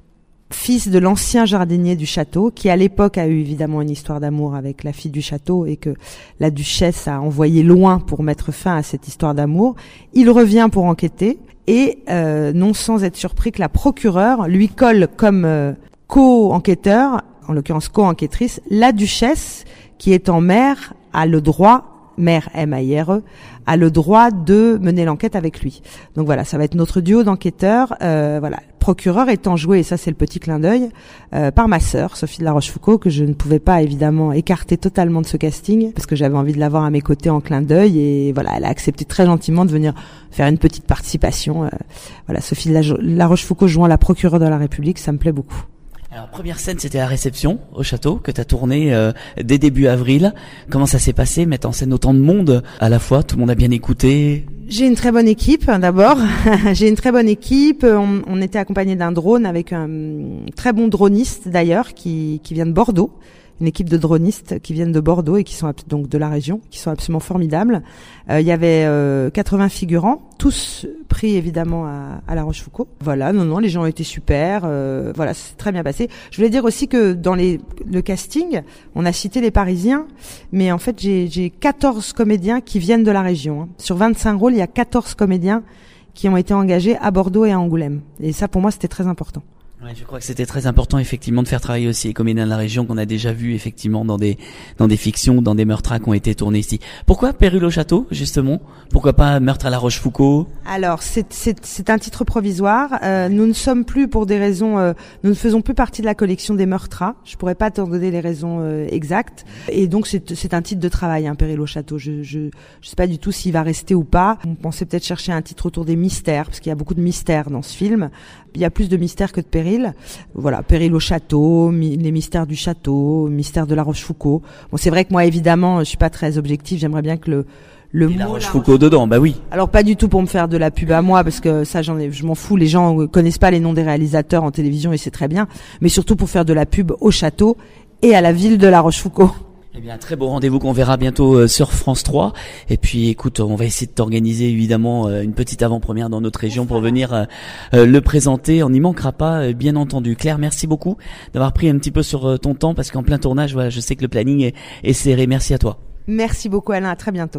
Speaker 6: fils de l'ancien jardinier du château, qui à l'époque a eu évidemment une histoire d'amour avec la fille du château et que la duchesse a envoyé loin pour mettre fin à cette histoire d'amour. Il revient pour enquêter et euh, non sans être surpris que la procureure lui colle comme euh, co-enquêteur, en l'occurrence co-enquêtrice, la duchesse qui étant mère a le droit, mère M A I R E, a le droit de mener l'enquête avec lui. Donc voilà, ça va être notre duo d'enquêteurs. Euh, voilà, procureur étant joué, et ça c'est le petit clin d'œil, euh, par ma sœur Sophie de la Rochefoucauld, que je ne pouvais pas évidemment écarter totalement de ce casting parce que j'avais envie de l'avoir à mes côtés en clin d'œil, et voilà, elle a accepté très gentiment de venir faire une petite participation. Euh, voilà, Sophie de la, la Rochefoucauld jouant la procureure de la République, ça me plaît beaucoup.
Speaker 3: Alors, première scène, c'était la réception au château que tu as tourné euh, dès début avril. Comment ça s'est passé, mettre en scène autant de monde à la fois? Tout le monde a bien écouté?
Speaker 6: J'ai une très bonne équipe, d'abord. J'ai une très bonne équipe. On, on était accompagné d'un drone avec un très bon droniste, d'ailleurs, qui, qui vient de Bordeaux. Une équipe de dronistes qui viennent de Bordeaux et qui sont donc de la région, qui sont absolument formidables. Euh, il y avait euh, quatre-vingts figurants, tous pris évidemment à, à La Rochefoucauld. Voilà, non, non, les gens ont été super. Euh, voilà, c'est très bien passé. Je voulais dire aussi que dans les, le casting, on a cité les Parisiens, mais en fait j'ai, j'ai quatorze comédiens qui viennent de la région. Hein. Sur vingt-cinq rôles, il y a quatorze comédiens qui ont été engagés à Bordeaux et à Angoulême. Et ça, pour moi, c'était très important.
Speaker 3: Ouais, je crois que c'était très important effectivement de faire travailler aussi les comédiens de la région qu'on a déjà vus effectivement dans des dans des fictions, dans des meurtres qui ont été tournés ici. Pourquoi Péril au château justement? Pourquoi pas Meurtre à la Rochefoucauld?
Speaker 6: Alors c'est c'est c'est un titre provisoire. Euh, nous ne sommes plus pour des raisons, euh, nous ne faisons plus partie de la collection des Meurtras. Je pourrais pas t'en donner les raisons euh, exactes. Et donc c'est c'est un titre de travail, hein, Péril au château. Je je je sais pas du tout s'il va rester ou pas. On pensait peut-être chercher un titre autour des mystères parce qu'il y a beaucoup de mystères dans ce film. Il y a plus de mystères que de péril. Voilà, Péril au château, mi- les mystères du château, mystères de la Rochefoucauld. Bon, c'est vrai que moi, évidemment, je suis pas très objective. J'aimerais bien que le le
Speaker 3: Et
Speaker 6: mot
Speaker 3: la Rochefoucauld dedans, bah oui.
Speaker 6: Alors pas du tout pour me faire de la pub à moi, parce que ça, j'en ai, je m'en fous. Les gens connaissent pas les noms des réalisateurs en télévision et c'est très bien. Mais surtout pour faire de la pub au château et à la ville de la Rochefoucauld.
Speaker 3: Eh bien, très beau rendez-vous qu'on verra bientôt euh, sur France trois. Et puis, écoute, on va essayer de t'organiser évidemment euh, une petite avant-première dans notre région pour venir euh, euh, le présenter. On n'y manquera pas, euh, bien entendu. Claire, merci beaucoup d'avoir pris un petit peu sur euh, ton temps parce qu'en plein tournage, voilà, je sais que le planning est, est serré. Merci à toi.
Speaker 6: Merci beaucoup, Alain. À très bientôt.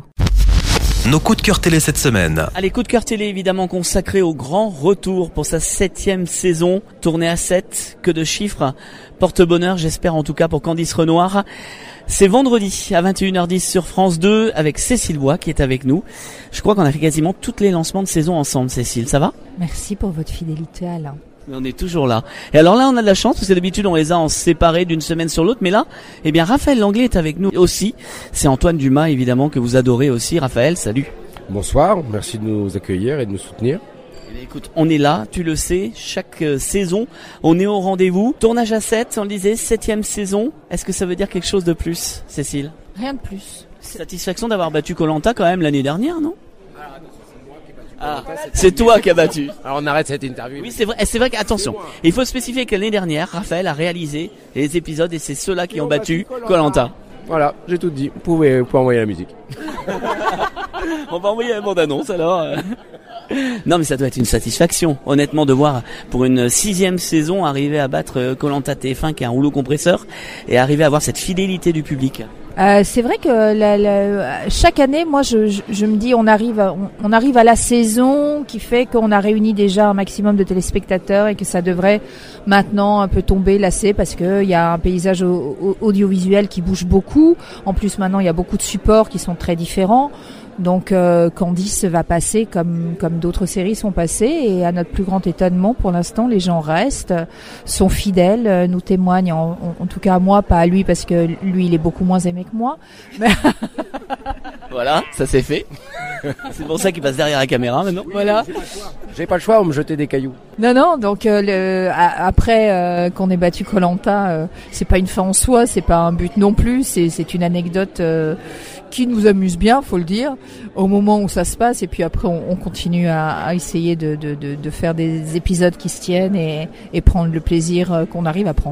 Speaker 2: Nos coups de cœur télé cette semaine.
Speaker 3: Allez, coup de cœur télé évidemment consacré au grand retour pour sa septième saison, tournée à sept, que de chiffres, porte-bonheur j'espère en tout cas pour Candice Renoir. C'est vendredi à vingt et une heures dix sur France deux avec Cécile Bois qui est avec nous. Je crois qu'on a fait quasiment tous les lancements de saison ensemble, Cécile, ça va?
Speaker 7: Merci pour votre fidélité, Alain.
Speaker 3: On est toujours là. Et alors là, on a de la chance, parce que d'habitude, on les a en séparés d'une semaine sur l'autre. Mais là, eh bien, Raphaël Langlais est avec nous aussi. C'est Antoine Dumas, évidemment, que vous adorez aussi. Raphaël, salut.
Speaker 8: Bonsoir, merci de nous accueillir et de nous soutenir.
Speaker 3: Eh bien, écoute, on est là, tu le sais, chaque euh, saison, on est au rendez-vous. Tournage à sept, on le disait, septième saison. Est-ce que ça veut dire quelque chose de plus, Cécile?
Speaker 7: Rien de plus.
Speaker 3: Satisfaction d'avoir battu Koh-Lanta quand même l'année dernière, non? Ah, c'est toi qui as battu.
Speaker 8: Alors on arrête cette interview.
Speaker 3: Oui, c'est vrai, c'est vrai qu'attention, il faut spécifier que l'année dernière, Raphaël a réalisé les épisodes et c'est ceux-là qui ont battu Koh-Lanta.
Speaker 8: Voilà, j'ai tout dit. Vous pouvez, vous pouvez envoyer la musique.
Speaker 3: On va envoyer la bande-annonce alors. Non mais ça doit être une satisfaction, honnêtement, de voir pour une sixième saison arriver à battre Koh-Lanta T F un qui est un rouleau compresseur et arriver à avoir cette fidélité du public.
Speaker 7: Euh, c'est vrai que la, la, chaque année, moi, je, je, je me dis, on arrive, à, on, on arrive à la saison qui fait qu'on a réuni déjà un maximum de téléspectateurs et que ça devrait maintenant un peu tomber, lasser, parce que il y a un paysage au, au, audiovisuel qui bouge beaucoup. En plus, maintenant, il y a beaucoup de supports qui sont très différents. Donc euh, Candice va passer comme comme d'autres séries sont passées et à notre plus grand étonnement pour l'instant les gens restent, sont fidèles, euh, nous témoignent en, en, en tout cas à moi, pas à lui parce que lui il est beaucoup moins aimé que moi. Mais
Speaker 3: voilà, ça c'est fait. C'est pour ça qu'il passe derrière la caméra maintenant.
Speaker 7: Voilà.
Speaker 8: J'ai pas le choix, on me jeter des cailloux.
Speaker 7: Non non, donc euh, le, a, après euh, qu'on ait battu Koh-Lanta, euh, c'est pas une fin en soi, c'est pas un but non plus, c'est c'est une anecdote euh, qui nous amuse bien, faut le dire, au moment où ça se passe, et puis après on, on continue à, à essayer de, de, de, de faire des épisodes qui se tiennent et, et prendre le plaisir qu'on arrive à prendre.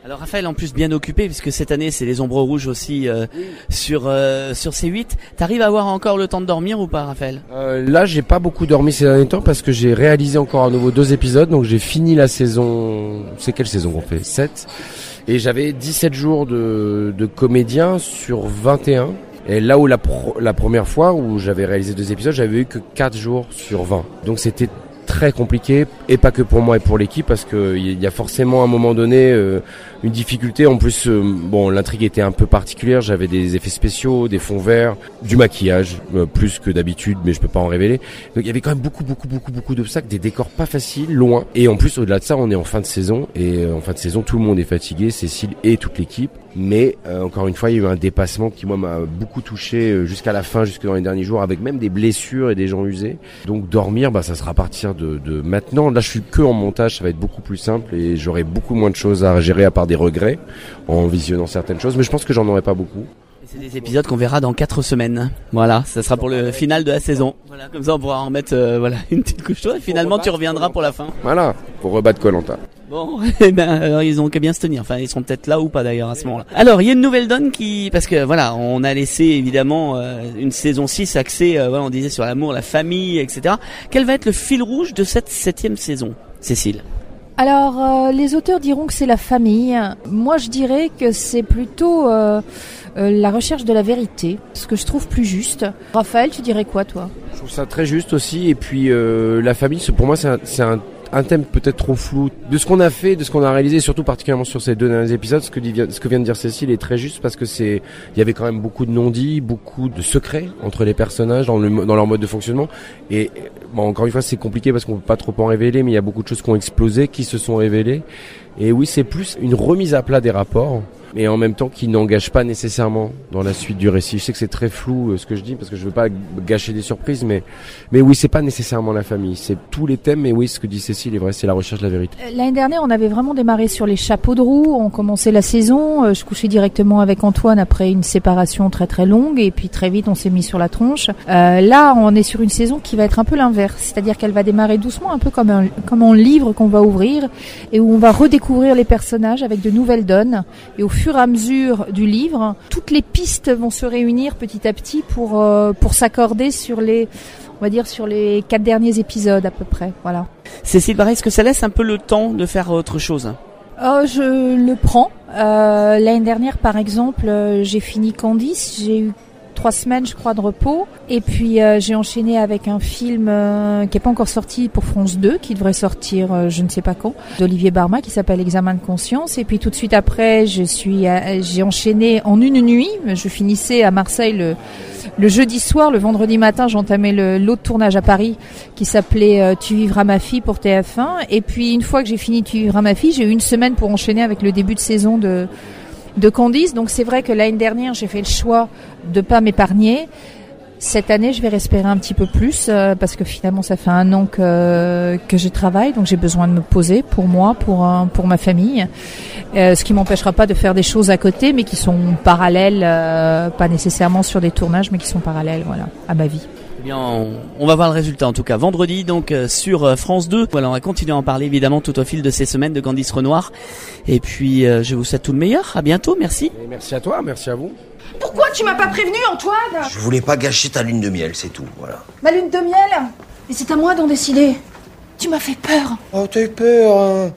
Speaker 3: Alors Raphaël, en plus bien occupé, puisque cette année c'est les Ombres Rouges aussi euh, oui. sur euh, sur C huit. T'arrives à avoir encore le temps de dormir ou pas, Raphaël?
Speaker 8: euh, Là, j'ai pas beaucoup dormi ces derniers temps parce que j'ai réalisé encore à nouveau deux épisodes, donc j'ai fini la saison. C'est quelle saison qu'on fait? sept. Et j'avais dix-sept jours de, de comédien sur vingt et un. Et là où la, pro, la première fois où j'avais réalisé deux épisodes, j'avais eu que quatre jours sur vingt. Donc c'était très compliqué, et pas que pour moi et pour l'équipe, parce que il y a forcément à un moment donné euh, une difficulté. En plus, euh, bon, l'intrigue était un peu particulière. J'avais des effets spéciaux, des fonds verts, du maquillage, euh, plus que d'habitude, mais je peux pas en révéler. Donc il y avait quand même beaucoup, beaucoup, beaucoup, beaucoup d'obstacles, des décors pas faciles, loin. Et en plus, au-delà de ça, on est en fin de saison, et euh, en fin de saison, tout le monde est fatigué, Cécile et toute l'équipe. Mais euh, encore une fois, il y a eu un dépassement qui moi m'a beaucoup touché euh, jusqu'à la fin, jusque dans les derniers jours, avec même des blessures et des gens usés. Donc dormir, bah ça sera à partir de, de maintenant. Là, je suis que en montage, ça va être beaucoup plus simple et j'aurai beaucoup moins de choses à gérer à part des regrets en visionnant certaines choses. Mais je pense que j'en aurai pas beaucoup.
Speaker 3: C'est des épisodes qu'on verra dans quatre semaines. Voilà, ça sera pour le final de la saison. Voilà, comme ça on pourra en mettre euh, voilà une petite couche chaude. Et finalement, tu reviendras pour la fin.
Speaker 8: Voilà, pour rebattre Koh-Lanta.
Speaker 3: Bon, eh ben, alors ils ont qu'à bien se tenir. Enfin, ils seront peut-être là ou pas d'ailleurs à ce moment-là. Alors, il y a une nouvelle donne qui, parce que voilà, on a laissé évidemment euh, une saison six axée, euh, voilà, on disait sur l'amour, la famille, et cetera. Quel va être le fil rouge de cette septième saison, Cécile?
Speaker 7: Alors, euh, les auteurs diront que c'est la famille. Moi, je dirais que c'est plutôt euh, euh, la recherche de la vérité, ce que je trouve plus juste. Raphaël, tu dirais quoi, toi?
Speaker 8: Je trouve ça très juste aussi. Et puis, euh, la famille, pour moi, c'est un, c'est un un thème peut-être trop flou de ce qu'on a fait, de ce qu'on a réalisé, surtout particulièrement sur ces deux derniers épisodes. Ce que, ce que vient de dire Cécile est très juste, parce que c'est, il y avait quand même beaucoup de non-dits, beaucoup de secrets entre les personnages dans, le, dans leur mode de fonctionnement. Et bon, encore une fois, c'est compliqué parce qu'on peut pas trop en révéler, mais il y a beaucoup de choses qui ont explosé, qui se sont révélées. Et oui, c'est plus une remise à plat des rapports, mais en même temps qui n'engage pas nécessairement dans la suite du récit. Je sais que c'est très flou euh, ce que je dis, parce que je veux pas gâcher des surprises, mais mais oui, c'est pas nécessairement la famille, c'est tous les thèmes. Mais oui, ce que dit Cécile est vrai, c'est la recherche de la vérité.
Speaker 7: L'année dernière, on avait vraiment démarré sur les chapeaux de roue, on commençait la saison, je couchais directement avec Antoine après une séparation très très longue, et puis très vite on s'est mis sur la tronche. Euh, là, on est sur une saison qui va être un peu l'inverse, c'est-à-dire qu'elle va démarrer doucement, un peu comme un, comme un livre qu'on va ouvrir, et où on va redécouvrir les personnages avec de nouvelles donnes, et au fur et à mesure du livre, toutes les pistes vont se réunir petit à petit pour euh, pour s'accorder sur les, on va dire sur les quatre derniers épisodes à peu près. Voilà.
Speaker 3: Cécile, est-ce que ça laisse un peu le temps de faire autre chose?
Speaker 7: Oh, je le prends. Euh, l'année dernière, par exemple, euh, j'ai fini Candice, j'ai eu trois semaines, je crois, de repos. Et puis, euh, j'ai enchaîné avec un film euh, qui n'est pas encore sorti pour France deux, qui devrait sortir, euh, je ne sais pas quand, d'Olivier Barma, qui s'appelle Examen de conscience. Et puis, tout de suite après, je suis, euh, j'ai enchaîné en une nuit. Je finissais à Marseille le, le jeudi soir. Le vendredi matin, j'entamais le, l'autre tournage à Paris, qui s'appelait euh, Tu vivras ma fille pour T F un. Et puis, une fois que j'ai fini Tu vivras ma fille, j'ai eu une semaine pour enchaîner avec le début de saison de de Candice. Donc c'est vrai que l'année dernière j'ai fait le choix de pas m'épargner. Cette année je vais respirer un petit peu plus euh, parce que finalement ça fait un an que que je travaille, donc j'ai besoin de me poser pour moi, pour euh, pour ma famille. Euh, ce qui m'empêchera pas de faire des choses à côté, mais qui sont parallèles, euh, pas nécessairement sur des tournages, mais qui sont parallèles, voilà, à ma vie.
Speaker 3: Eh bien, on, on va voir le résultat en tout cas vendredi donc euh, sur euh, France deux. Voilà, on va continuer à en parler évidemment tout au fil de ces semaines de Candice Renoir. Et puis euh, je vous souhaite tout le meilleur. À bientôt, merci.
Speaker 8: Et merci à toi, merci à vous.
Speaker 9: Pourquoi tu m'as pas prévenu, Antoine?
Speaker 10: Je voulais pas gâcher ta lune de miel, c'est tout, voilà.
Speaker 9: Ma lune de miel? Et c'est à moi d'en décider. Tu m'as fait peur.
Speaker 10: Oh, t'as eu peur, hein.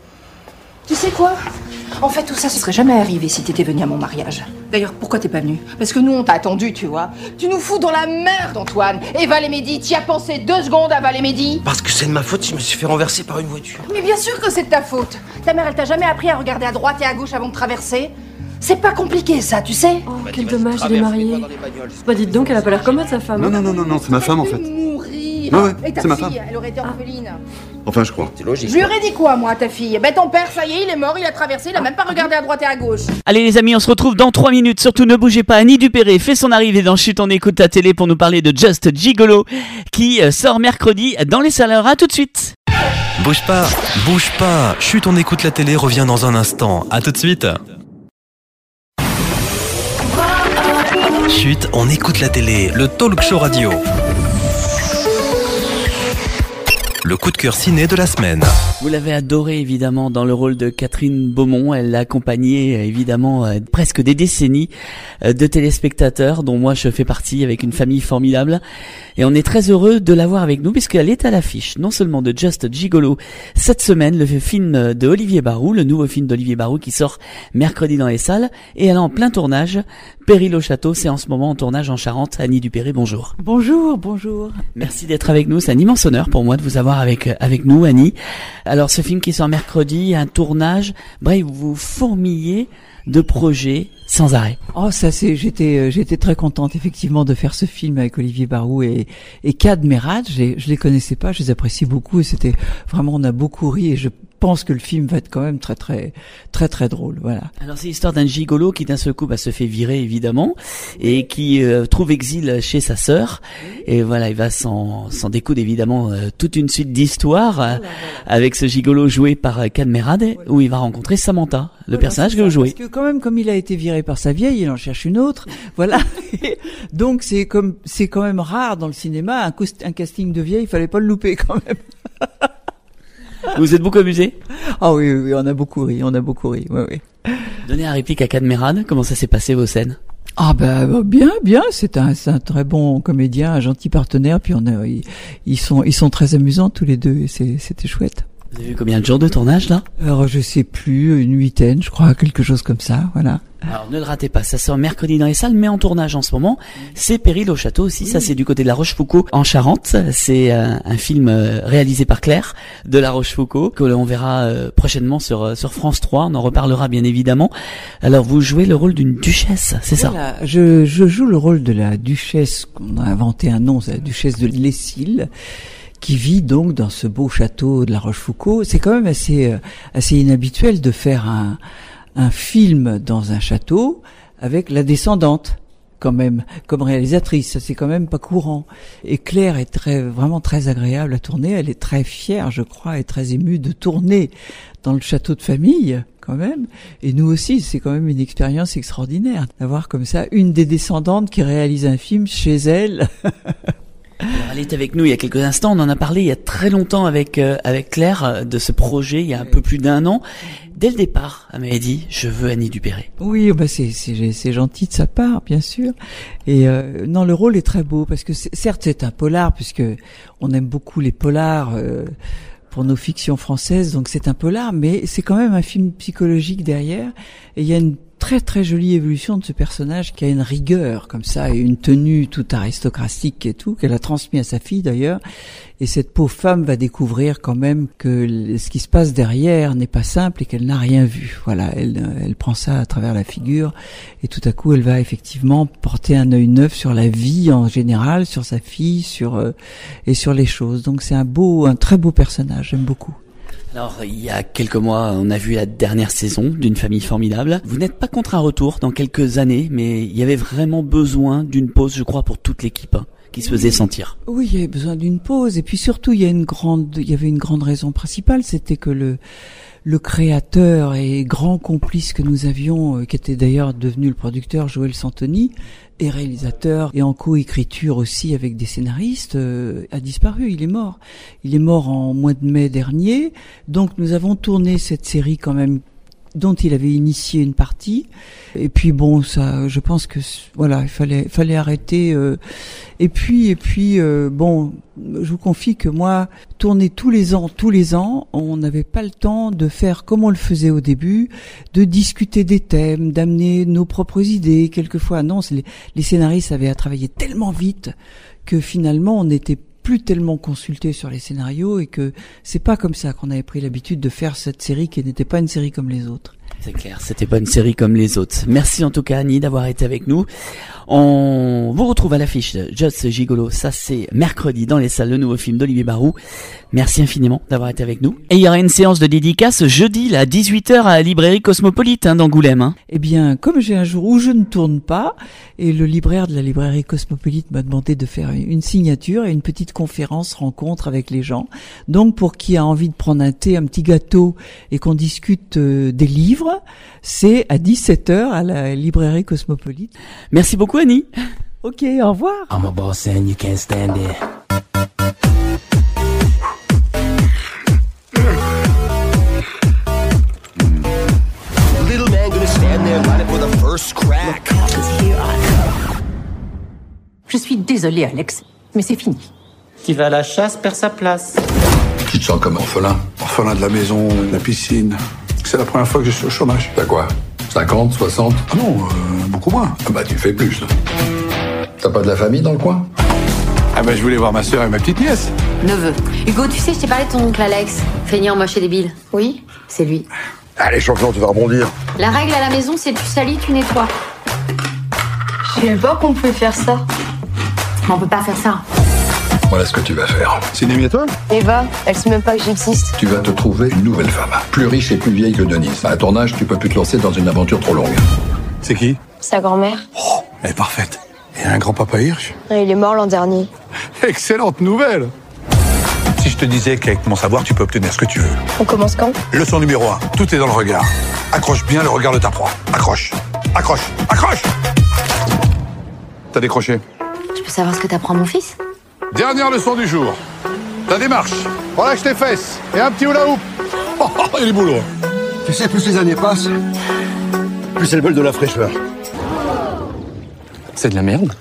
Speaker 9: Tu sais quoi? En fait, tout ça, ce serait jamais arrivé si t'étais venu à mon mariage. D'ailleurs, pourquoi t'es pas venu? Parce que nous, on t'a attendu, tu vois. Tu nous fous dans la merde, Antoine. Et Val et Mehdi, t'y as pensé deux secondes à Val et Mehdi?
Speaker 10: Parce que c'est de ma faute, je me suis fait renverser par une voiture.
Speaker 9: Mais bien sûr que c'est de ta faute. Ta mère, elle t'a jamais appris à regarder à droite et à gauche avant de traverser? C'est pas compliqué, ça, tu sais.
Speaker 11: Oh, quel dommage, il est marié. Bah dites donc, elle a pas l'air commode, sa femme.
Speaker 12: Non, non, non, non, non, c'est ma femme, en fait.
Speaker 9: Mourir.
Speaker 12: Ouais, ouais,
Speaker 9: et ta
Speaker 12: c'est ma
Speaker 9: fille,
Speaker 12: femme.
Speaker 9: elle aurait été orpheline.
Speaker 12: Enfin, je crois.
Speaker 10: C'est logique.
Speaker 9: Je lui aurais dit quoi, moi, à ta fille? Ben ton père, ça y est, il est mort, il a traversé, il a même pas regardé à droite et à gauche.
Speaker 3: Allez les amis, on se retrouve dans trois minutes. Surtout ne bougez pas, Annie Dupéré fait son arrivée dans Chut, on écoute ta télé pour nous parler de Just Gigolo qui sort mercredi dans les salles. À tout de suite.
Speaker 2: Bouge pas, bouge pas. Chut, on écoute la télé revient dans un instant. À tout de suite. Chut, on écoute la télé, le talk show radio. Le coup de cœur ciné de la semaine.
Speaker 3: Vous l'avez adorée évidemment dans le rôle de Catherine Beaumont. Elle l'a accompagnée évidemment euh, presque des décennies euh, de téléspectateurs dont moi je fais partie avec une famille formidable. Et on est très heureux de l'avoir avec nous puisqu'elle est à l'affiche non seulement de Just Gigolo cette semaine, le film de Olivier Barou, le nouveau film d'Olivier Barou qui sort mercredi dans les salles, et elle est en plein tournage. Péril au château, c'est en ce moment en tournage en Charente. Annie Dupéré, bonjour.
Speaker 13: Bonjour, bonjour.
Speaker 3: Merci d'être avec nous. C'est un immense honneur pour moi de vous avoir avec avec nous, Annie. Alors, ce film qui sort mercredi, un tournage, bref, vous fourmillez de projets sans arrêt.
Speaker 13: Oh, ça c'est, j'étais, euh, j'étais très contente effectivement de faire ce film avec Olivier Barou et et Kad Merad. Je, je les connaissais pas, je les apprécie beaucoup et c'était vraiment, on a beaucoup ri et je pense que le film va être quand même très très très très drôle, voilà.
Speaker 3: Alors c'est l'histoire d'un gigolo qui d'un seul coup bah, se fait virer évidemment et qui euh, trouve exil chez sa sœur et voilà, il va s'en s'en découdre évidemment euh, toute une suite d'histoires euh, avec ce gigolo joué par euh, Kad Merad où il va rencontrer Samantha, le
Speaker 13: voilà,
Speaker 3: personnage que vous jouez.
Speaker 13: Parce que quand même comme il a été viré par sa vieille, il en cherche une autre, voilà. Donc c'est comme c'est quand même rare dans le cinéma un, cost- un casting de vieille, il fallait pas le louper quand même.
Speaker 3: Vous êtes beaucoup amusé?
Speaker 13: Ah oui, oui, oui, on a beaucoup ri, on a beaucoup ri, oui, oui.
Speaker 3: Donnez la réplique à Kad Merad, comment ça s'est passé vos scènes?
Speaker 13: Ah bah bien, bien, c'est un, c'est un très bon comédien, un gentil partenaire, puis on a, ils, ils sont, ils sont très amusants tous les deux, et c'est, c'était chouette.
Speaker 3: Vous avez vu combien de jours de tournage là?
Speaker 13: Alors je sais plus, une huitaine, je crois, quelque chose comme ça, voilà.
Speaker 3: Alors ne le ratez pas, ça sort mercredi dans les salles, mais en tournage en ce moment. C'est Péril au château aussi, oui. Ça c'est du côté de La Rochefoucauld en Charente. C'est un, un film réalisé par Claire de La Rochefoucauld que l'on verra prochainement sur sur France trois. On en reparlera bien évidemment. Alors vous jouez le rôle d'une duchesse, c'est
Speaker 13: voilà,
Speaker 3: ça?
Speaker 13: Je je joue le rôle de la duchesse. On a inventé un nom, c'est la duchesse de Lescil, qui vit donc dans ce beau château de La Rochefoucauld. C'est quand même assez assez inhabituel de faire un un film dans un château avec la descendante quand même comme réalisatrice, ça c'est quand même pas courant. Et Claire est très vraiment très agréable à tourner, elle est très fière, je crois, et très émue de tourner dans le château de famille quand même. Et nous aussi, c'est quand même une expérience extraordinaire d'avoir comme ça une des descendantes qui réalise un film chez elle.
Speaker 3: Alors, elle est avec nous il y a quelques instants, on en a parlé il y a très longtemps avec euh, avec Claire euh, de ce projet il y a un peu plus d'un an. Dès le départ, elle m'avait dit je veux Annie Dupéré.
Speaker 13: Oui, bah c'est c'est c'est gentil de sa part, bien sûr. Et euh, non, le rôle est très beau parce que c'est, certes c'est un polar puisque on aime beaucoup les polars euh, pour nos fictions françaises, donc c'est un polar, mais c'est quand même un film psychologique derrière et il y a une très très jolie évolution de ce personnage qui a une rigueur comme ça et une tenue toute aristocratique et tout, qu'elle a transmis à sa fille d'ailleurs. Et cette pauvre femme va découvrir quand même que ce qui se passe derrière n'est pas simple et qu'elle n'a rien vu. Voilà, elle, elle prend ça à travers la figure et tout à coup elle va effectivement porter un œil neuf sur la vie en général, sur sa fille, sur euh, et sur les choses. Donc c'est un beau, un très beau personnage, j'aime beaucoup.
Speaker 3: Alors, il y a quelques mois, on a vu la dernière saison d'une famille formidable. Vous n'êtes pas contre un retour dans quelques années, mais il y avait vraiment besoin d'une pause, je crois, pour toute l'équipe, hein, qui se faisait sentir.
Speaker 13: Oui, il y avait besoin d'une pause. Et puis surtout, il y a une grande, il y avait une grande raison principale, c'était que le, le créateur et grand complice que nous avions, qui était d'ailleurs devenu le producteur Joël Santoni, et réalisateur et en co-écriture aussi avec des scénaristes, euh, a disparu, il est mort. Il est mort en mois de mai dernier, donc nous avons tourné cette série quand même dont il avait initié une partie. Et puis bon, ça, je pense que voilà, il fallait, fallait arrêter. Euh, et puis, et puis, euh, bon, je vous confie que moi, tourner tous les ans, tous les ans, on n'avait pas le temps de faire comme on le faisait au début, de discuter des thèmes, d'amener nos propres idées. Quelquefois, non, les, les scénaristes avaient à travailler tellement vite que finalement, on n'était plus tellement consulté sur les scénarios et que c'est pas comme ça qu'on avait pris l'habitude de faire cette série qui n'était pas une série comme les autres.
Speaker 3: C'est clair, c'était pas une série comme les autres. Merci en tout cas Annie d'avoir été avec nous. On vous retrouve à l'affiche de Just Gigolo, ça c'est mercredi dans les salles, le nouveau film d'Olivier Barou. Merci infiniment d'avoir été avec nous. Et il y aura une séance de dédicace jeudi là, à dix-huit heures à la librairie Cosmopolite hein, d'Angoulême. Hein.
Speaker 13: Eh bien, comme j'ai un jour où je ne tourne pas, et le libraire de la librairie Cosmopolite m'a demandé de faire une signature et une petite conférence rencontre avec les gens. Donc pour qui a envie de prendre un thé, un petit gâteau et qu'on discute euh, des livres, c'est à dix-sept heures à la librairie Cosmopolite.
Speaker 3: Merci beaucoup Annie.
Speaker 13: Ok, au revoir.
Speaker 14: I'm a boss and you can't stand it.
Speaker 9: désolée, Alex, mais c'est fini.
Speaker 14: Qui va à la chasse perd sa place.
Speaker 15: Tu te sens comme orphelin. Orphelin de la maison, de la piscine. C'est la première fois que je suis au chômage.
Speaker 12: T'as quoi? cinquante, soixante?
Speaker 15: Ah non, euh, beaucoup moins.
Speaker 12: Ah bah tu fais plus. T'as pas de la famille dans le coin?
Speaker 15: Ah bah je voulais voir ma soeur et ma petite nièce.
Speaker 16: Neveu. Hugo, tu sais, je t'ai parlé de ton oncle Alex. Feignant, moche et débile. Oui, c'est lui.
Speaker 12: Allez, champion, tu vas rebondir.
Speaker 16: La règle à la maison, c'est tu salis, tu nettoies.
Speaker 11: Je savais pas qu'on pouvait faire ça.
Speaker 16: Mais on peut pas faire ça.
Speaker 12: Voilà ce que tu vas faire.
Speaker 15: C'est une amie à toi?
Speaker 11: Eva, elle sait même pas que j'existe.
Speaker 12: Tu vas te trouver une nouvelle femme. Plus riche et plus vieille que Denise. À ton âge, tu peux plus te lancer dans une aventure trop longue.
Speaker 15: C'est qui?
Speaker 11: Sa grand-mère.
Speaker 15: Oh, elle est parfaite. Et un grand-papa Hirsch?
Speaker 11: Il est mort l'an dernier.
Speaker 15: Excellente nouvelle. Si je te disais qu'avec mon savoir, tu peux obtenir ce que tu veux.
Speaker 11: On commence quand?
Speaker 15: Leçon numéro un. Tout est dans le regard. Accroche bien le regard de ta proie. Accroche. Accroche. Accroche. T'as décroché.
Speaker 16: Je peux savoir ce que t'apprends, mon fils?
Speaker 15: Dernière leçon du jour. Ta démarche. Relâche tes fesses. Et un petit hula hoop. Oh, oh, il est boulot.
Speaker 12: Tu sais, plus les années passent, plus elles veulent de la fraîcheur.
Speaker 8: C'est de la merde.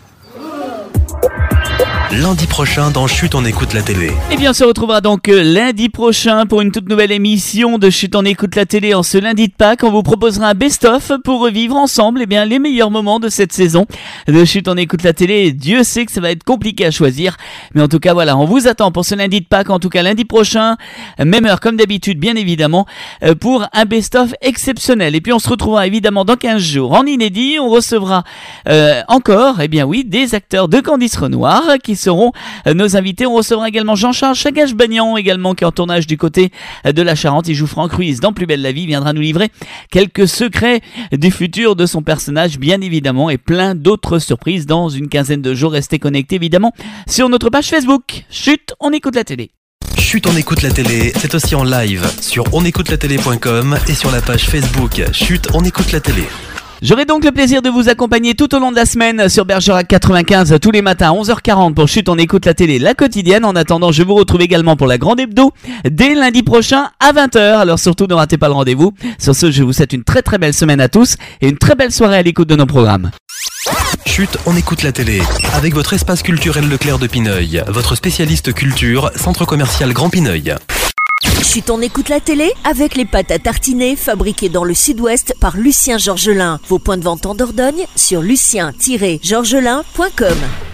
Speaker 2: Lundi prochain dans Chut, on écoute la télé.
Speaker 3: Eh bien, on se retrouvera donc euh, lundi prochain pour une toute nouvelle émission de Chut, on écoute la télé en ce lundi de Pâques. On vous proposera un best-of pour revivre ensemble eh bien, les meilleurs moments de cette saison de Chut, on écoute la télé. Dieu sait que ça va être compliqué à choisir. Mais en tout cas, voilà, on vous attend pour ce lundi de Pâques. En tout cas, lundi prochain, même heure comme d'habitude, bien évidemment, euh, pour un best-of exceptionnel. Et puis, on se retrouvera évidemment dans quinze jours en inédit. On recevra euh, encore, eh bien oui, des acteurs de Candice Renoir qui seront nos invités. On recevra également Jean-Charles Chagage-Bagnan, également qui est en tournage du côté de la Charente. Il joue Franck Ruiz dans Plus belle la vie. Il viendra nous livrer quelques secrets du futur de son personnage, bien évidemment, et plein d'autres surprises dans une quinzaine de jours. Restez connectés, évidemment, sur notre page Facebook. Chut, on écoute la télé.
Speaker 2: Chut, on écoute la télé, c'est aussi en live sur on écoute la télé point com et sur la page Facebook Chut, on écoute la télé.
Speaker 3: J'aurai donc le plaisir de vous accompagner tout au long de la semaine sur Bergerac quatre-vingt-quinze tous les matins à onze heures quarante pour Chut, on écoute la télé, la quotidienne. En attendant, je vous retrouve également pour la grande hebdo dès lundi prochain à vingt heures. Alors surtout, ne ratez pas le rendez-vous. Sur ce, je vous souhaite une très très belle semaine à tous et une très belle soirée à l'écoute de nos programmes.
Speaker 2: Chut, on écoute la télé avec votre espace culturel Leclerc de Pineuil, votre spécialiste culture, centre commercial Grand Pineuil.
Speaker 1: Chut, on écoute la télé avec les pâtes à tartiner fabriquées dans le sud-ouest par Lucien Georgelin. Vos points de vente en Dordogne sur lucien tiret georgelin point com.